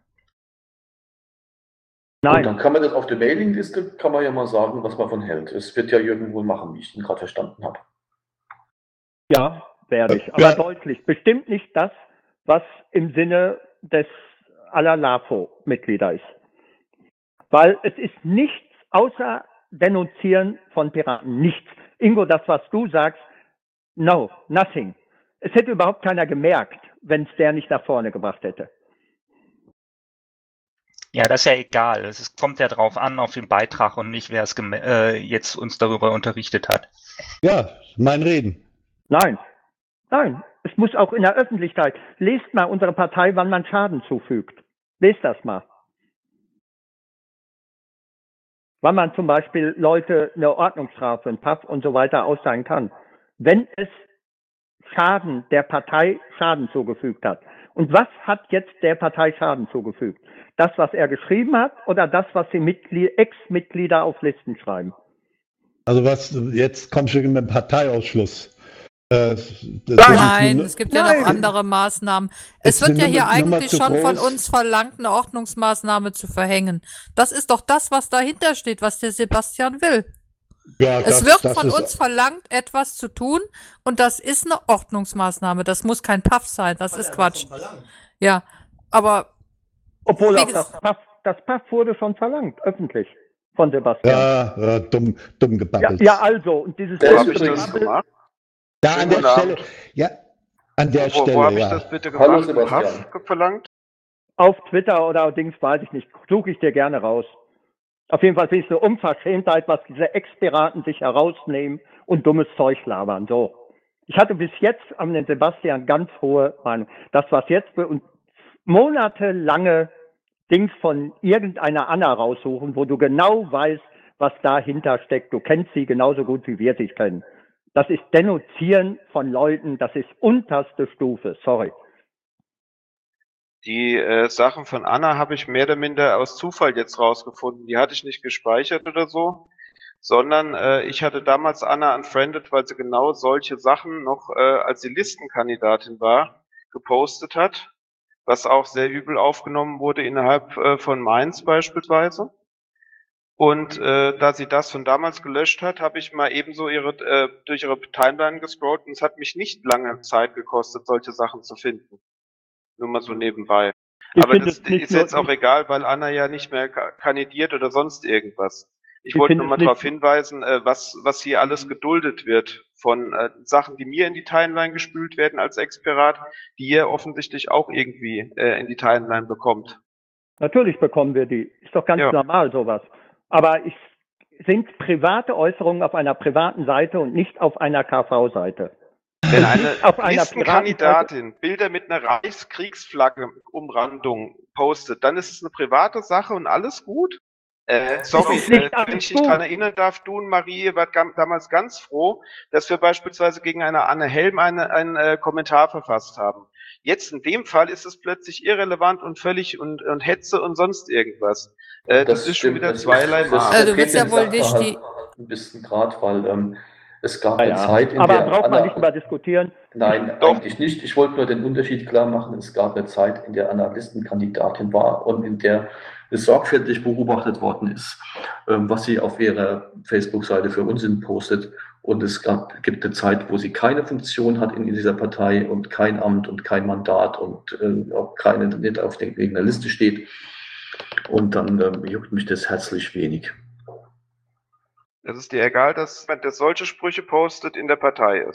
Speaker 2: Und
Speaker 1: Nein,
Speaker 2: dann kann man das auf der Mailingliste, kann man ja mal sagen, was man von hält. Es wird ja Jürgen wohl machen, wie ich ihn gerade verstanden habe.
Speaker 1: ja, werde ich. Aber
Speaker 4: Ja.
Speaker 1: deutlich. Bestimmt nicht das, was im Sinne des aller LAFO-Mitglieder ist. Weil es ist nichts außer Denunzieren von Piraten. Nichts. Ingo, das, was du sagst, no, nothing. Es hätte überhaupt keiner gemerkt, wenn es der nicht nach vorne gebracht hätte.
Speaker 5: Ja, das ist ja egal. Es ist, kommt ja drauf an, auf den Beitrag und nicht, wer es gem- äh, jetzt uns darüber unterrichtet hat.
Speaker 4: Ja, mein Reden.
Speaker 1: Nein, nein. Es muss auch in der Öffentlichkeit. Lest mal unsere Partei, wann man Schaden zufügt. Lest das mal. wann man zum Beispiel Leute eine Ordnungsstrafe, ein Paff und so weiter austeilen kann. Wenn es Schaden der Partei Schaden zugefügt hat. Und was hat jetzt der Partei Schaden zugefügt? Das, was er geschrieben hat oder das, was die Mitglied, Ex-Mitglieder auf Listen schreiben?
Speaker 4: Also was, jetzt kommst du mit dem Parteiausschluss. Äh,
Speaker 3: Nein, es gibt ja
Speaker 1: Nein.
Speaker 3: noch andere Maßnahmen. Es
Speaker 4: Ist
Speaker 3: wird ja
Speaker 4: die
Speaker 3: hier
Speaker 4: Nummer- Nummer
Speaker 3: eigentlich
Speaker 4: zu
Speaker 3: schon von
Speaker 4: groß?
Speaker 3: uns verlangt, eine Ordnungsmaßnahme zu verhängen. Das ist doch das, was dahinter steht, was der Sebastian will.
Speaker 4: Ja,
Speaker 3: Es
Speaker 4: das,
Speaker 3: wird
Speaker 4: das
Speaker 3: von
Speaker 4: ist,
Speaker 3: uns verlangt, etwas zu tun und das ist eine Ordnungsmaßnahme. Das muss kein Puff sein, das ist Quatsch. Ja, aber
Speaker 1: Obwohl
Speaker 3: Wie
Speaker 1: auch
Speaker 3: ges-
Speaker 1: das Paff, das Paff wurde schon verlangt, öffentlich, von Sebastian.
Speaker 4: ja, ja, dumm, dumm
Speaker 1: Ja,
Speaker 4: gebabbelt.
Speaker 1: ja, also, und dieses
Speaker 2: Der
Speaker 6: Wo
Speaker 2: ist
Speaker 6: habe ich das
Speaker 2: übrigens-
Speaker 6: gemacht?
Speaker 4: Da an
Speaker 6: Schönen
Speaker 4: der
Speaker 6: guten
Speaker 4: Stelle,
Speaker 6: Abend.
Speaker 4: ja, an der
Speaker 6: Wo,
Speaker 4: Stelle,
Speaker 6: wo habe ich
Speaker 4: ja.
Speaker 6: das bitte
Speaker 2: Hallo,
Speaker 6: gemacht?
Speaker 2: Sebastian.
Speaker 6: Paff verlangt?
Speaker 1: auf Twitter oder Dings, weiß ich nicht, suche ich dir gerne raus. Auf jeden Fall finde ich es eine Unverschämtheit, was diese Ex-Piraten sich herausnehmen und dummes Zeug labern. So. Ich hatte bis jetzt an den Sebastian ganz hohe Meinung. Das, was jetzt für uns monatelange Dings von irgendeiner Anna raussuchen, wo du genau weißt, was dahinter steckt. Du kennst sie genauso gut, wie wir sie kennen. Das ist Denunzieren von Leuten, das ist unterste Stufe, sorry.
Speaker 6: Die äh, Sachen von Anna habe ich mehr oder minder aus Zufall jetzt rausgefunden. Die hatte ich nicht gespeichert oder so, sondern äh, ich hatte damals Anna unfriended, weil sie genau solche Sachen noch, äh, als sie Listenkandidatin war, gepostet hat, was auch sehr übel aufgenommen wurde innerhalb äh, von Mainz beispielsweise. Und äh, da sie das von damals gelöscht hat, habe ich mal ebenso ihre, äh, durch ihre Timeline gescrollt und es hat mich nicht lange Zeit gekostet, solche Sachen zu finden. Nur mal so nebenbei.
Speaker 1: Ich
Speaker 6: Aber
Speaker 1: finde
Speaker 6: das
Speaker 1: es nicht
Speaker 6: ist
Speaker 1: nur-
Speaker 6: jetzt auch egal, weil Anna ja nicht mehr ka- kandidiert oder sonst irgendwas. Ich
Speaker 1: Ich
Speaker 6: wollte
Speaker 1: finde
Speaker 6: nur mal
Speaker 1: es nicht-
Speaker 6: darauf hinweisen, äh, was, was hier alles geduldet wird von äh, Sachen, die mir in die Timeline gespült werden als Ex-Pirat, die ihr offensichtlich auch irgendwie äh, in die Timeline bekommt.
Speaker 1: Natürlich bekommen wir die. Ist doch ganz
Speaker 6: Ja.
Speaker 1: normal, sowas. Aber ich sind private Äußerungen auf einer privaten Seite und nicht auf einer K V-Seite.
Speaker 6: Wenn eine
Speaker 1: Auf einer
Speaker 6: Listenkandidatin Bilder mit einer Reichskriegsflagge-Umrandung postet, dann ist es eine private Sache und alles gut. Äh, sorry,
Speaker 1: ist nicht
Speaker 6: äh,
Speaker 1: alles
Speaker 6: wenn ich dich
Speaker 1: gut.
Speaker 6: daran erinnern darf, du und Marie, ihr wart gam- damals ganz froh, dass wir beispielsweise gegen eine Anne Helm eine, einen äh, Kommentar verfasst haben. Jetzt in dem Fall ist es plötzlich irrelevant und völlig und, und Hetze und sonst irgendwas. Äh, das, ist schon
Speaker 2: stimmt,
Speaker 6: wieder
Speaker 2: das
Speaker 6: zweierlei
Speaker 2: das-
Speaker 6: Maß.
Speaker 3: Also du
Speaker 2: das
Speaker 3: willst
Speaker 2: geht
Speaker 3: ja
Speaker 2: dem
Speaker 3: wohl nicht
Speaker 2: Sachverhalt
Speaker 3: die-
Speaker 2: ein bisschen grad, weil ähm, es gab
Speaker 1: Ja,
Speaker 2: eine
Speaker 1: ja.
Speaker 2: Zeit, in
Speaker 1: Aber
Speaker 2: der
Speaker 1: braucht man
Speaker 2: Anna,
Speaker 1: nicht über diskutieren.
Speaker 2: Nein,
Speaker 6: Doch.
Speaker 2: eigentlich nicht. Ich wollte nur den Unterschied klar machen. Es gab eine Zeit, in der Anna Listenkandidatin war und in der es sorgfältig beobachtet worden ist, ähm, was sie auf ihrer Facebook-Seite für Unsinn postet. Und es gab, gibt eine Zeit, wo sie keine Funktion hat in dieser Partei und kein Amt und kein Mandat und äh, auch keine, nicht auf der, wegen der Liste steht. Und dann ähm, juckt mich das herzlich wenig.
Speaker 6: Es ist dir egal, dass man, der solche Sprüche postet, in der Partei ist.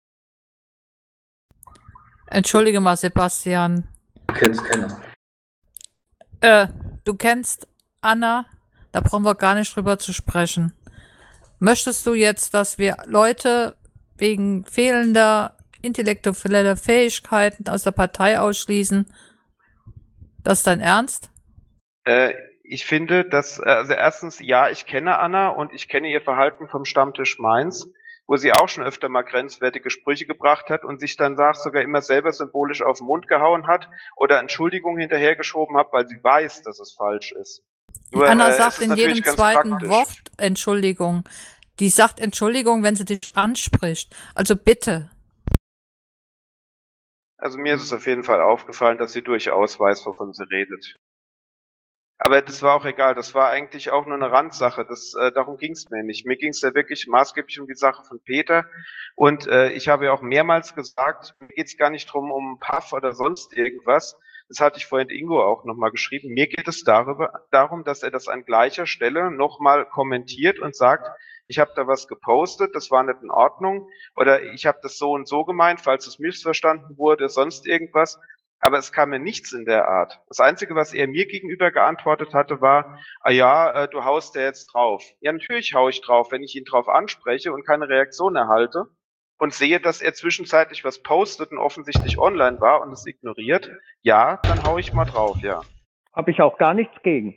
Speaker 3: Entschuldige mal, Sebastian.
Speaker 2: Du kennst Anna.
Speaker 3: Äh, du kennst Anna, da brauchen wir gar nicht drüber zu sprechen. Möchtest du jetzt, dass wir Leute wegen fehlender intellektueller Fähigkeiten aus der Partei ausschließen? Das ist dein Ernst?
Speaker 6: Äh, ich finde, dass, äh, also erstens, ja, ich kenne Anna und ich kenne ihr Verhalten vom Stammtisch Mainz, wo sie auch schon öfter mal grenzwertige Sprüche gebracht hat und sich dann sagt, sogar immer selber symbolisch auf den Mund gehauen hat oder Entschuldigung hinterhergeschoben hat, weil sie weiß, dass es falsch ist. Nur,
Speaker 3: Anna
Speaker 6: äh, es
Speaker 3: sagt
Speaker 6: ist
Speaker 3: in
Speaker 6: natürlich
Speaker 3: jedem
Speaker 6: ganz
Speaker 3: zweiten
Speaker 6: praktisch.
Speaker 3: Wort Entschuldigung. Die sagt Entschuldigung, wenn sie dich anspricht. Also bitte.
Speaker 6: Also mir ist es auf jeden Fall aufgefallen, dass sie durchaus weiß, wovon sie redet. Aber das war auch egal, das war eigentlich auch nur eine Randsache, das, äh, darum ging es mir nicht. Mir ging es ja wirklich maßgeblich um die Sache von Peter und äh, ich habe ja auch mehrmals gesagt, mir geht es gar nicht drum um Puff oder sonst irgendwas, das hatte ich vorhin Ingo auch nochmal geschrieben, mir geht es darüber, darum, dass er das an gleicher Stelle nochmal kommentiert und sagt, ich habe da was gepostet, das war nicht in Ordnung oder ich habe das so und so gemeint, falls es missverstanden wurde, sonst irgendwas. Aber es kam mir nichts in der Art. Das Einzige, was er mir gegenüber geantwortet hatte, war, ah ja, äh, du haust ja jetzt drauf. Ja, natürlich hau ich drauf, wenn ich ihn drauf anspreche und keine Reaktion erhalte und sehe, dass er zwischenzeitlich was postet und offensichtlich online war und es ignoriert. Ja, dann hau ich mal drauf, ja.
Speaker 1: Habe ich auch gar nichts gegen.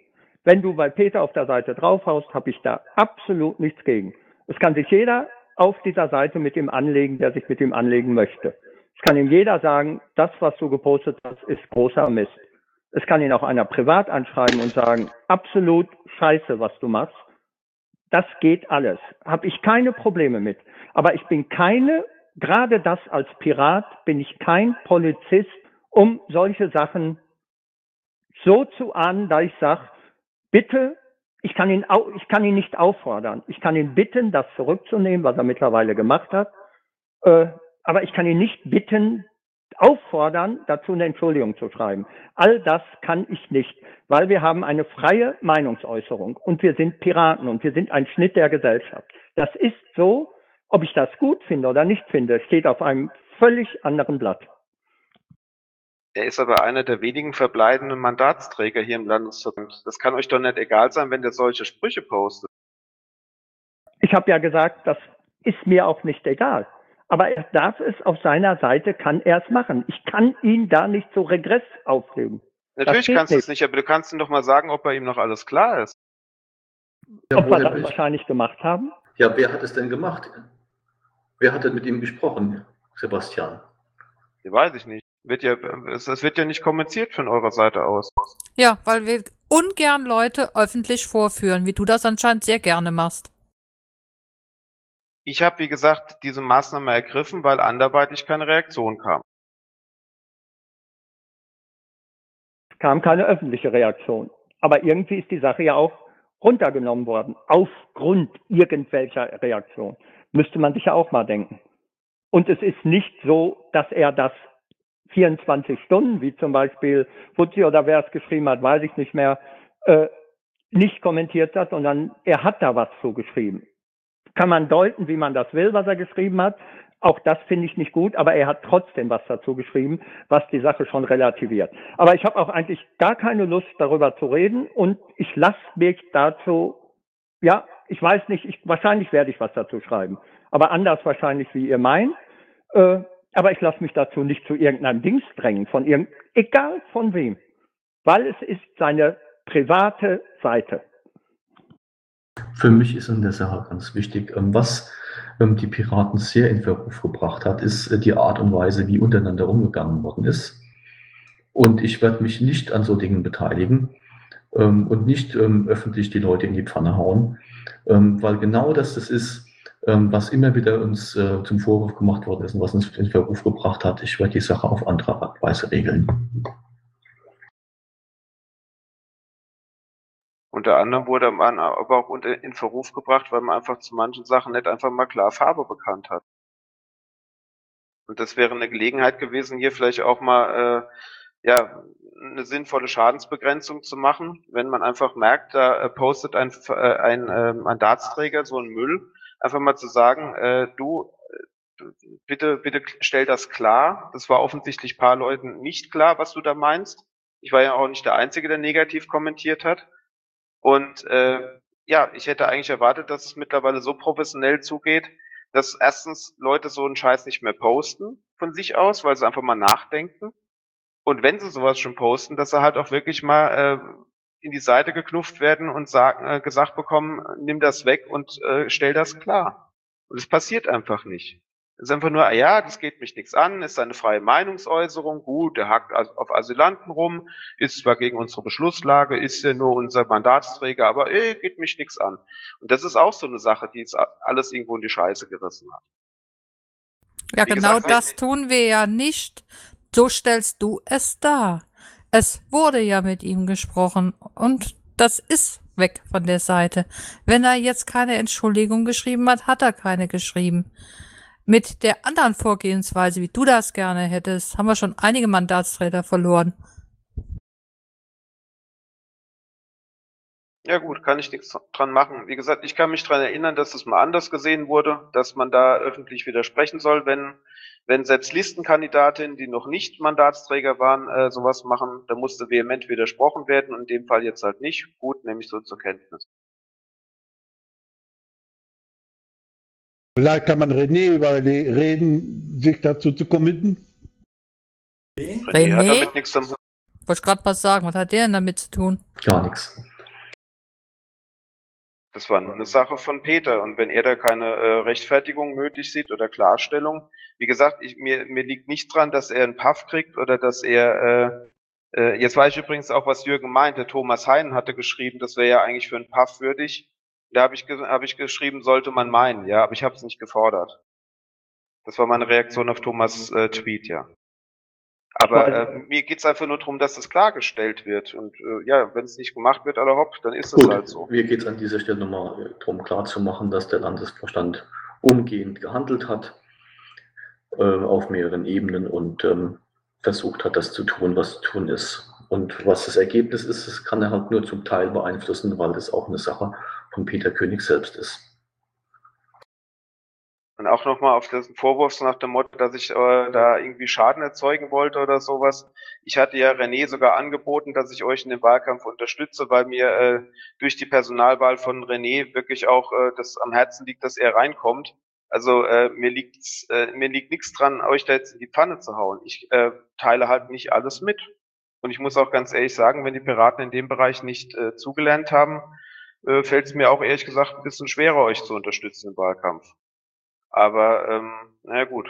Speaker 1: Wenn du bei Peter auf der Seite draufhaust, habe ich da absolut nichts gegen. Es kann sich jeder auf dieser Seite mit ihm anlegen, der sich mit ihm anlegen möchte. Es kann ihm jeder sagen, das, was du gepostet hast, ist großer Mist. Es kann ihn auch einer privat anschreiben und sagen, absolut scheiße, was du machst. Das geht alles. Habe ich keine Probleme mit. Aber ich bin keine, gerade das als Pirat, bin ich kein Polizist, um solche Sachen so zu ahnen, da ich sage, bitte, ich kann ihn, au- ich kann ihn nicht auffordern. Ich kann ihn bitten, das zurückzunehmen, was er mittlerweile gemacht hat. Äh, aber ich kann ihn nicht bitten, auffordern, dazu eine Entschuldigung zu schreiben. All das kann ich nicht, weil wir haben eine freie Meinungsäußerung und wir sind Piraten und wir sind ein Schnitt der Gesellschaft. Das ist so, ob ich das gut finde oder nicht finde, steht auf einem völlig anderen Blatt.
Speaker 6: Er ist aber einer der wenigen verbleibenden Mandatsträger hier im Landesverband. Das kann euch doch nicht egal sein, wenn der solche Sprüche postet.
Speaker 1: Ich habe ja gesagt, das ist mir auch nicht egal. Aber er darf es auf seiner Seite, kann er es machen. Ich kann ihn da nicht zu Regress auflegen.
Speaker 6: Natürlich
Speaker 1: geht
Speaker 6: kannst du
Speaker 1: nicht.
Speaker 6: es nicht, aber du kannst ihm doch mal sagen, ob bei ihm noch alles klar ist.
Speaker 2: Ja,
Speaker 1: Ob wir
Speaker 2: woher
Speaker 1: das
Speaker 2: will-
Speaker 1: wahrscheinlich gemacht haben?
Speaker 2: ja, wer hat es denn gemacht? Wer hat denn mit ihm gesprochen, Sebastian?
Speaker 6: Die weiß ich nicht. Wird ja, es, es wird ja nicht kommuniziert von eurer Seite aus.
Speaker 3: Ja, weil wir ungern Leute öffentlich vorführen, wie du das anscheinend sehr gerne machst.
Speaker 6: Ich habe, wie gesagt, diese Maßnahme ergriffen, weil anderweitig keine Reaktion kam.
Speaker 1: Es kam keine öffentliche Reaktion. Aber irgendwie ist die Sache ja auch runtergenommen worden, aufgrund irgendwelcher Reaktion. Müsste man sich ja auch mal denken. Und es ist nicht so, dass er das vierundzwanzig Stunden, wie zum Beispiel Fuzzi oder wer es geschrieben hat, weiß ich nicht mehr, äh, nicht kommentiert hat, sondern er hat da was zugeschrieben. Kann man deuten, wie man das will, was er geschrieben hat. Auch das finde ich nicht gut, aber er hat trotzdem was dazu geschrieben, was die Sache schon relativiert. Aber ich habe auch eigentlich gar keine Lust, darüber zu reden und ich lasse mich dazu, ja, ich weiß nicht, ich, wahrscheinlich werde ich was dazu schreiben, aber anders wahrscheinlich, wie ihr meint. Äh, aber ich lasse mich dazu nicht zu irgendeinem Dings drängen, von irgend, egal von wem, weil es ist seine private Seite.
Speaker 2: Für mich ist in der Sache ganz wichtig, ähm, was ähm, die Piraten sehr in Verruf gebracht hat, ist äh, die Art und Weise, wie untereinander umgegangen worden ist. Und ich werde mich nicht an so Dingen beteiligen ähm, und nicht ähm, öffentlich die Leute in die Pfanne hauen, ähm, weil genau das das ist, ähm, was immer wieder uns äh, zum Vorwurf gemacht worden ist und was uns in Verruf gebracht hat. Ich werde die Sache auf andere Art und Weise regeln.
Speaker 6: Unter anderem wurde man aber auch unter, in Verruf gebracht, weil man einfach zu manchen Sachen nicht einfach mal klar Farbe bekannt hat. Und das wäre eine Gelegenheit gewesen, hier vielleicht auch mal äh, ja eine sinnvolle Schadensbegrenzung zu machen, wenn man einfach merkt, da äh, postet ein, äh, ein äh, Mandatsträger so einen Müll, einfach mal zu sagen, äh, du, äh, bitte, bitte stell das klar. Das war offensichtlich paar Leuten nicht klar, was du da meinst. Ich war ja auch nicht der Einzige, der negativ kommentiert hat. Und äh, ja, ich hätte eigentlich erwartet, dass es mittlerweile so professionell zugeht, dass erstens Leute so einen Scheiß nicht mehr posten von sich aus, weil sie einfach mal nachdenken. Und wenn sie sowas schon posten, dass sie halt auch wirklich mal äh, in die Seite geknufft werden und sagen, äh, gesagt bekommen, nimm das weg und äh, stell das klar. Und es passiert einfach nicht. Es ist einfach nur, ja, das geht mich nichts an, ist eine freie Meinungsäußerung, gut, der hackt auf Asylanten rum, ist zwar gegen unsere Beschlusslage, ist ja nur unser Mandatsträger, aber eh, geht mich nichts an. Und das ist auch so eine Sache, die jetzt alles irgendwo in die Scheiße gerissen hat.
Speaker 3: Ja,
Speaker 6: Wie
Speaker 3: genau
Speaker 6: gesagt,
Speaker 3: das tun wir ja nicht. So stellst du es dar. Es wurde ja mit ihm gesprochen und das ist weg von der Seite. Wenn er jetzt keine Entschuldigung geschrieben hat, hat er keine geschrieben. Mit der anderen Vorgehensweise, wie du das gerne hättest, haben wir schon einige Mandatsträger verloren.
Speaker 6: Ja gut, kann ich nichts dran machen. Wie gesagt, ich kann mich daran erinnern, dass es mal anders gesehen wurde, dass man da öffentlich widersprechen soll, wenn wenn selbst Listenkandidatinnen, die noch nicht Mandatsträger waren, äh, sowas machen, da musste vehement widersprochen werden und in dem Fall jetzt halt nicht. Gut, nehme ich so zur Kenntnis.
Speaker 4: Vielleicht kann man René überreden, sich dazu zu committen.
Speaker 6: René hat
Speaker 3: René?
Speaker 6: damit nichts am Hut.
Speaker 3: Wollte ich gerade was sagen, was hat der denn damit zu tun?
Speaker 2: Gar nichts.
Speaker 6: Das war nur eine Sache von Peter. Und wenn er da keine äh, Rechtfertigung nötig sieht oder Klarstellung, wie gesagt, ich, mir, mir liegt nicht dran, dass er einen Puff kriegt oder dass er, äh, äh, jetzt weiß ich übrigens auch, was Jürgen meinte. Thomas Heinen hatte geschrieben, das wäre ja eigentlich für einen Puff würdig. Da habe ich, ge hab ich geschrieben, sollte man meinen, ja, aber ich habe es nicht gefordert. Das war meine Reaktion auf Thomas äh, Tweet, ja. Aber äh, mir geht's einfach nur darum, dass das klargestellt wird. Und äh, ja, wenn es nicht gemacht wird, aller hopp, dann ist es
Speaker 2: Gut,
Speaker 6: halt so.
Speaker 2: mir geht es an dieser Stelle nochmal darum klarzumachen, dass der Landesvorstand umgehend gehandelt hat, äh, auf mehreren Ebenen und ähm, versucht hat, das zu tun, was zu tun ist. Und was das Ergebnis ist, das kann er halt nur zum Teil beeinflussen, weil das auch eine Sache von Peter König selbst ist.
Speaker 6: Und auch nochmal auf diesen Vorwurf nach dem Motto, dass ich äh, da irgendwie Schaden erzeugen wollte oder sowas. Ich hatte ja René sogar angeboten, dass ich euch in dem Wahlkampf unterstütze, weil mir äh, durch die Personalwahl von René wirklich auch äh, das am Herzen liegt, dass er reinkommt. Also äh, mir liegt's, äh, mir liegt nichts dran, euch da jetzt in die Pfanne zu hauen. Ich äh, teile halt nicht alles mit. Und ich muss auch ganz ehrlich sagen, wenn die Piraten in dem Bereich nicht äh, zugelernt haben, äh, fällt es mir auch ehrlich gesagt ein bisschen schwerer, euch zu unterstützen im Wahlkampf. Aber, ähm, naja, gut.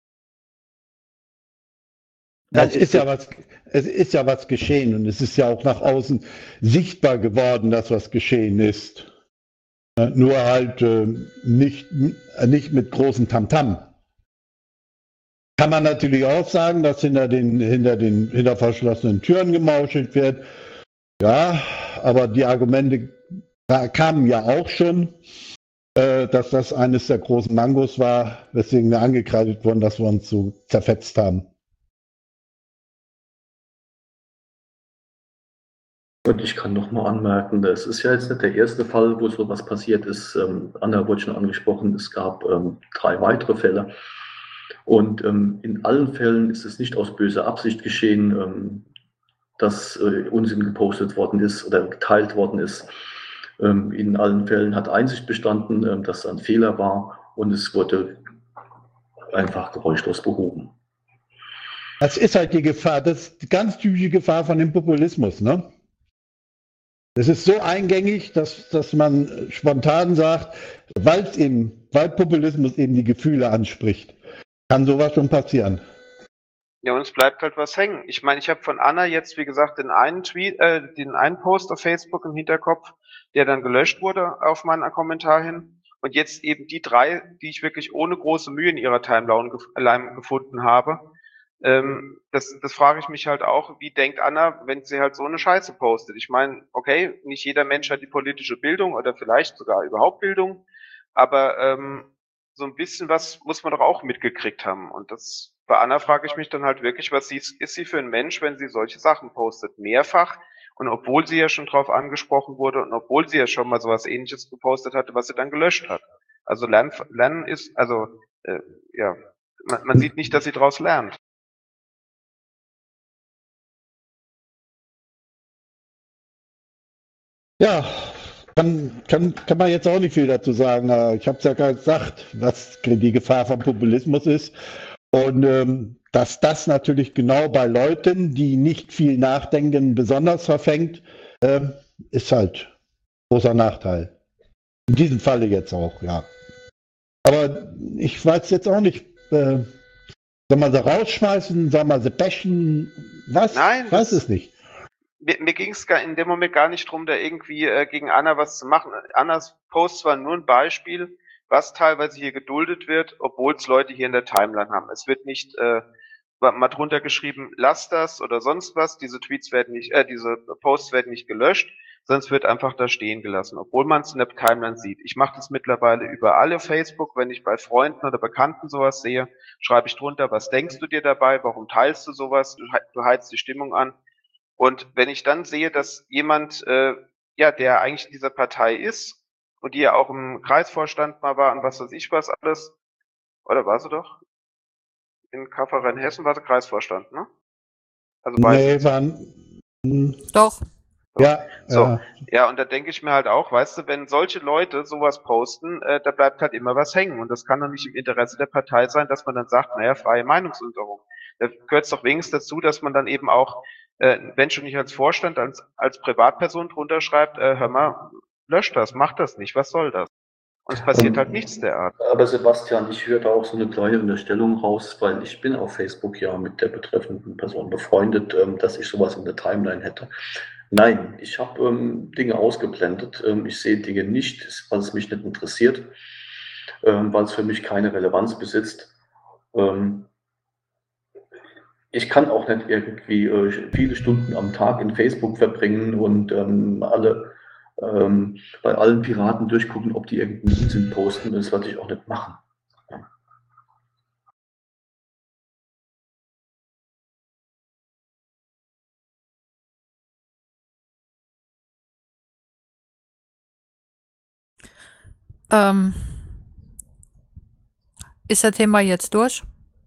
Speaker 4: Ja, es ist ja was, es ist ja was geschehen und es ist ja auch nach außen sichtbar geworden, dass was geschehen ist. Ja, nur halt äh, nicht, äh, nicht mit großem Tamtam. Kann man natürlich auch sagen, dass hinter den, hinter den, hinter verschlossenen Türen gemauschelt wird. Ja, aber die Argumente kamen ja auch schon, äh, dass das eines der großen Mangos war, weswegen wir angekreidet wurden, dass wir uns so zerfetzt haben.
Speaker 2: Und ich kann noch mal anmerken, das ist ja jetzt nicht der erste Fall, wo sowas passiert ist. Ähm, Anna wurde schon angesprochen, es gab ähm, drei weitere Fälle. Und ähm, in allen Fällen ist es nicht aus böser Absicht geschehen, ähm, dass äh, Unsinn gepostet worden ist oder geteilt worden ist. Ähm, in allen Fällen hat Einsicht bestanden, ähm, dass es ein Fehler war und es wurde einfach geräuschlos behoben.
Speaker 4: Das ist halt die Gefahr, das ist die ganz typische Gefahr von dem Populismus, ne? Das ist so eingängig, dass, dass man spontan sagt, weil es eben, weil Populismus eben die Gefühle anspricht, kann sowas schon passieren.
Speaker 6: Ja, und es bleibt halt was hängen. Ich meine, ich habe von Anna jetzt, wie gesagt, den einen Tweet, äh, den einen Post auf Facebook im Hinterkopf, der dann gelöscht wurde auf meinen Kommentar hin. Und jetzt eben die drei, die ich wirklich ohne große Mühe in ihrer Timeline gef gefunden habe. Ähm, das, das frage ich mich halt auch, wie denkt Anna, wenn sie halt so eine Scheiße postet? Ich meine, okay, nicht jeder Mensch hat die politische Bildung oder vielleicht sogar überhaupt Bildung, aber ähm, so ein bisschen was muss man doch auch mitgekriegt haben. Und das bei Anna frage ich mich dann halt wirklich, was sie, ist sie für ein Mensch, wenn sie solche Sachen postet? Mehrfach. Und obwohl sie ja schon drauf angesprochen wurde und obwohl sie ja schon mal sowas Ähnliches gepostet hatte, was sie dann gelöscht hat. Also Lernen, Lernen ist, also äh, ja, man, man sieht nicht, dass sie daraus lernt.
Speaker 4: Ja, kann, kann, kann man jetzt auch nicht viel dazu sagen. Ich habe es ja gerade gesagt, was die Gefahr vom Populismus ist. Und ähm, dass das natürlich genau bei Leuten, die nicht viel nachdenken, besonders verfängt, äh, ist halt großer Nachteil. In diesem Falle jetzt auch, ja. Aber ich weiß jetzt auch nicht, äh, soll man sie rausschmeißen, soll man sie bashen, was?
Speaker 6: Nein,
Speaker 4: ich weiß
Speaker 6: das,
Speaker 4: es nicht.
Speaker 6: Mir, mir ging es in dem Moment gar nicht drum, da irgendwie äh, gegen Anna was zu machen. Annas Post war nur ein Beispiel, was teilweise hier geduldet wird, obwohl es Leute hier in der Timeline haben. Es wird nicht äh, mal drunter geschrieben, lass das oder sonst was. Diese Tweets werden nicht, äh, diese Posts werden nicht gelöscht, sondern es wird einfach da stehen gelassen, obwohl man es in der Timeline sieht. Ich mache das mittlerweile über alle Facebook, wenn ich bei Freunden oder Bekannten sowas sehe, schreibe ich drunter, was denkst du dir dabei, warum teilst du sowas, du, du heizt die Stimmung an. Und wenn ich dann sehe, dass jemand, äh, ja, der eigentlich in dieser Partei ist und die ja auch im Kreisvorstand mal war und was weiß ich was alles, oder war sie doch? In Kaffern-Hessen war sie Kreisvorstand, ne? Also weiß
Speaker 4: Nee,
Speaker 6: ich.
Speaker 4: waren. hm,
Speaker 3: Doch.
Speaker 4: Ja,
Speaker 6: So,
Speaker 4: ja.
Speaker 6: ja, und da denke ich mir halt auch, weißt du, wenn solche Leute sowas posten, äh, da bleibt halt immer was hängen. Und das kann doch nicht im Interesse der Partei sein, dass man dann sagt, naja, freie Meinungsäußerung. Da gehört es doch wenigstens dazu, dass man dann eben auch, äh, wenn schon nicht als Vorstand, als, als Privatperson drunter schreibt, äh, hör mal, löscht das, macht das nicht, was soll das? Und es passiert
Speaker 2: Ähm,
Speaker 6: halt nichts derart.
Speaker 2: Aber Sebastian, ich höre da auch so eine kleine Unterstellung raus, weil ich bin auf Facebook ja mit der betreffenden Person befreundet, ähm, dass ich sowas in der Timeline hätte. Nein, ich habe ähm, Dinge ausgeblendet. Ähm, ich sehe Dinge nicht, weil es mich nicht interessiert, ähm, weil es für mich keine Relevanz besitzt. Ähm, ich kann auch nicht irgendwie äh, viele Stunden am Tag in Facebook verbringen und ähm, alle ähm, bei allen Piraten durchgucken, ob die irgendeinen Unsinn posten. Das werde ich auch nicht machen.
Speaker 3: Ähm, ist das Thema jetzt durch?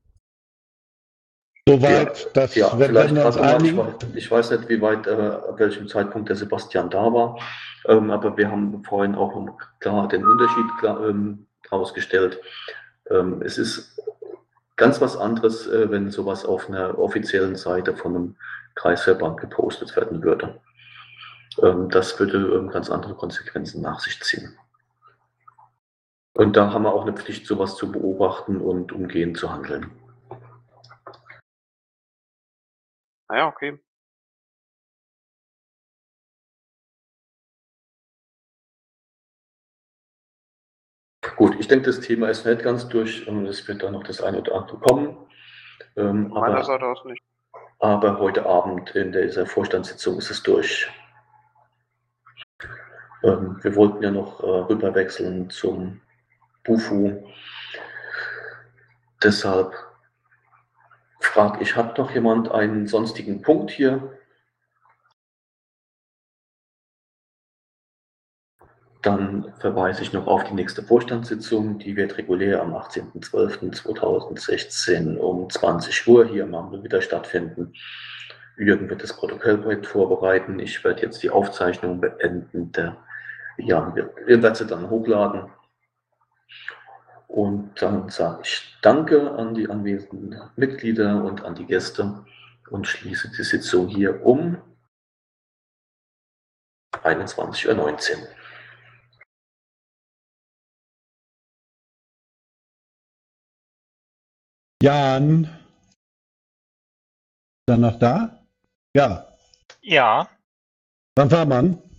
Speaker 4: Soweit, das
Speaker 2: Ja,
Speaker 4: werden
Speaker 2: vielleicht
Speaker 4: wir uns
Speaker 2: gerade nochmal, ich,
Speaker 4: einigen.
Speaker 2: weiß- ich weiß nicht, wie weit, äh, ab welchem Zeitpunkt der Sebastian da war, ähm, aber wir haben vorhin auch klar den Unterschied klar, ähm, herausgestellt. Ähm, es ist ganz was anderes, äh, wenn sowas auf einer offiziellen Seite von einem Kreisverband gepostet werden würde. Ähm, das würde ähm, ganz andere Konsequenzen nach sich ziehen. Und da haben wir auch eine Pflicht, sowas zu beobachten und umgehend zu handeln.
Speaker 6: Naja, okay.
Speaker 2: Gut, ich denke, das Thema ist nicht ganz durch und es wird da noch das eine oder andere kommen. Ähm,
Speaker 6: Von meiner
Speaker 2: aber,
Speaker 6: Seite aus nicht.
Speaker 2: aber heute Abend in dieser Vorstandssitzung ist es durch. Ähm, wir wollten ja noch äh, rüberwechseln zum Bufu. Deshalb frage ich, hat noch jemand einen sonstigen Punkt hier? Dann verweise ich noch auf die nächste Vorstandssitzung. Die wird regulär am achtzehnten zwölften zweitausendsechzehn um zwanzig Uhr hier am Amt wieder stattfinden. Jürgen wird das Protokollprojekt vorbereiten. Ich werde jetzt die Aufzeichnung beenden. Der Jan wird, wird sie dann hochladen. Und dann sage ich Danke an die anwesenden Mitglieder und an die Gäste und schließe die Sitzung hier um einundzwanzig Uhr neunzehn.
Speaker 4: Jan, ist er noch da? Ja.
Speaker 5: Ja.
Speaker 4: Wann war man?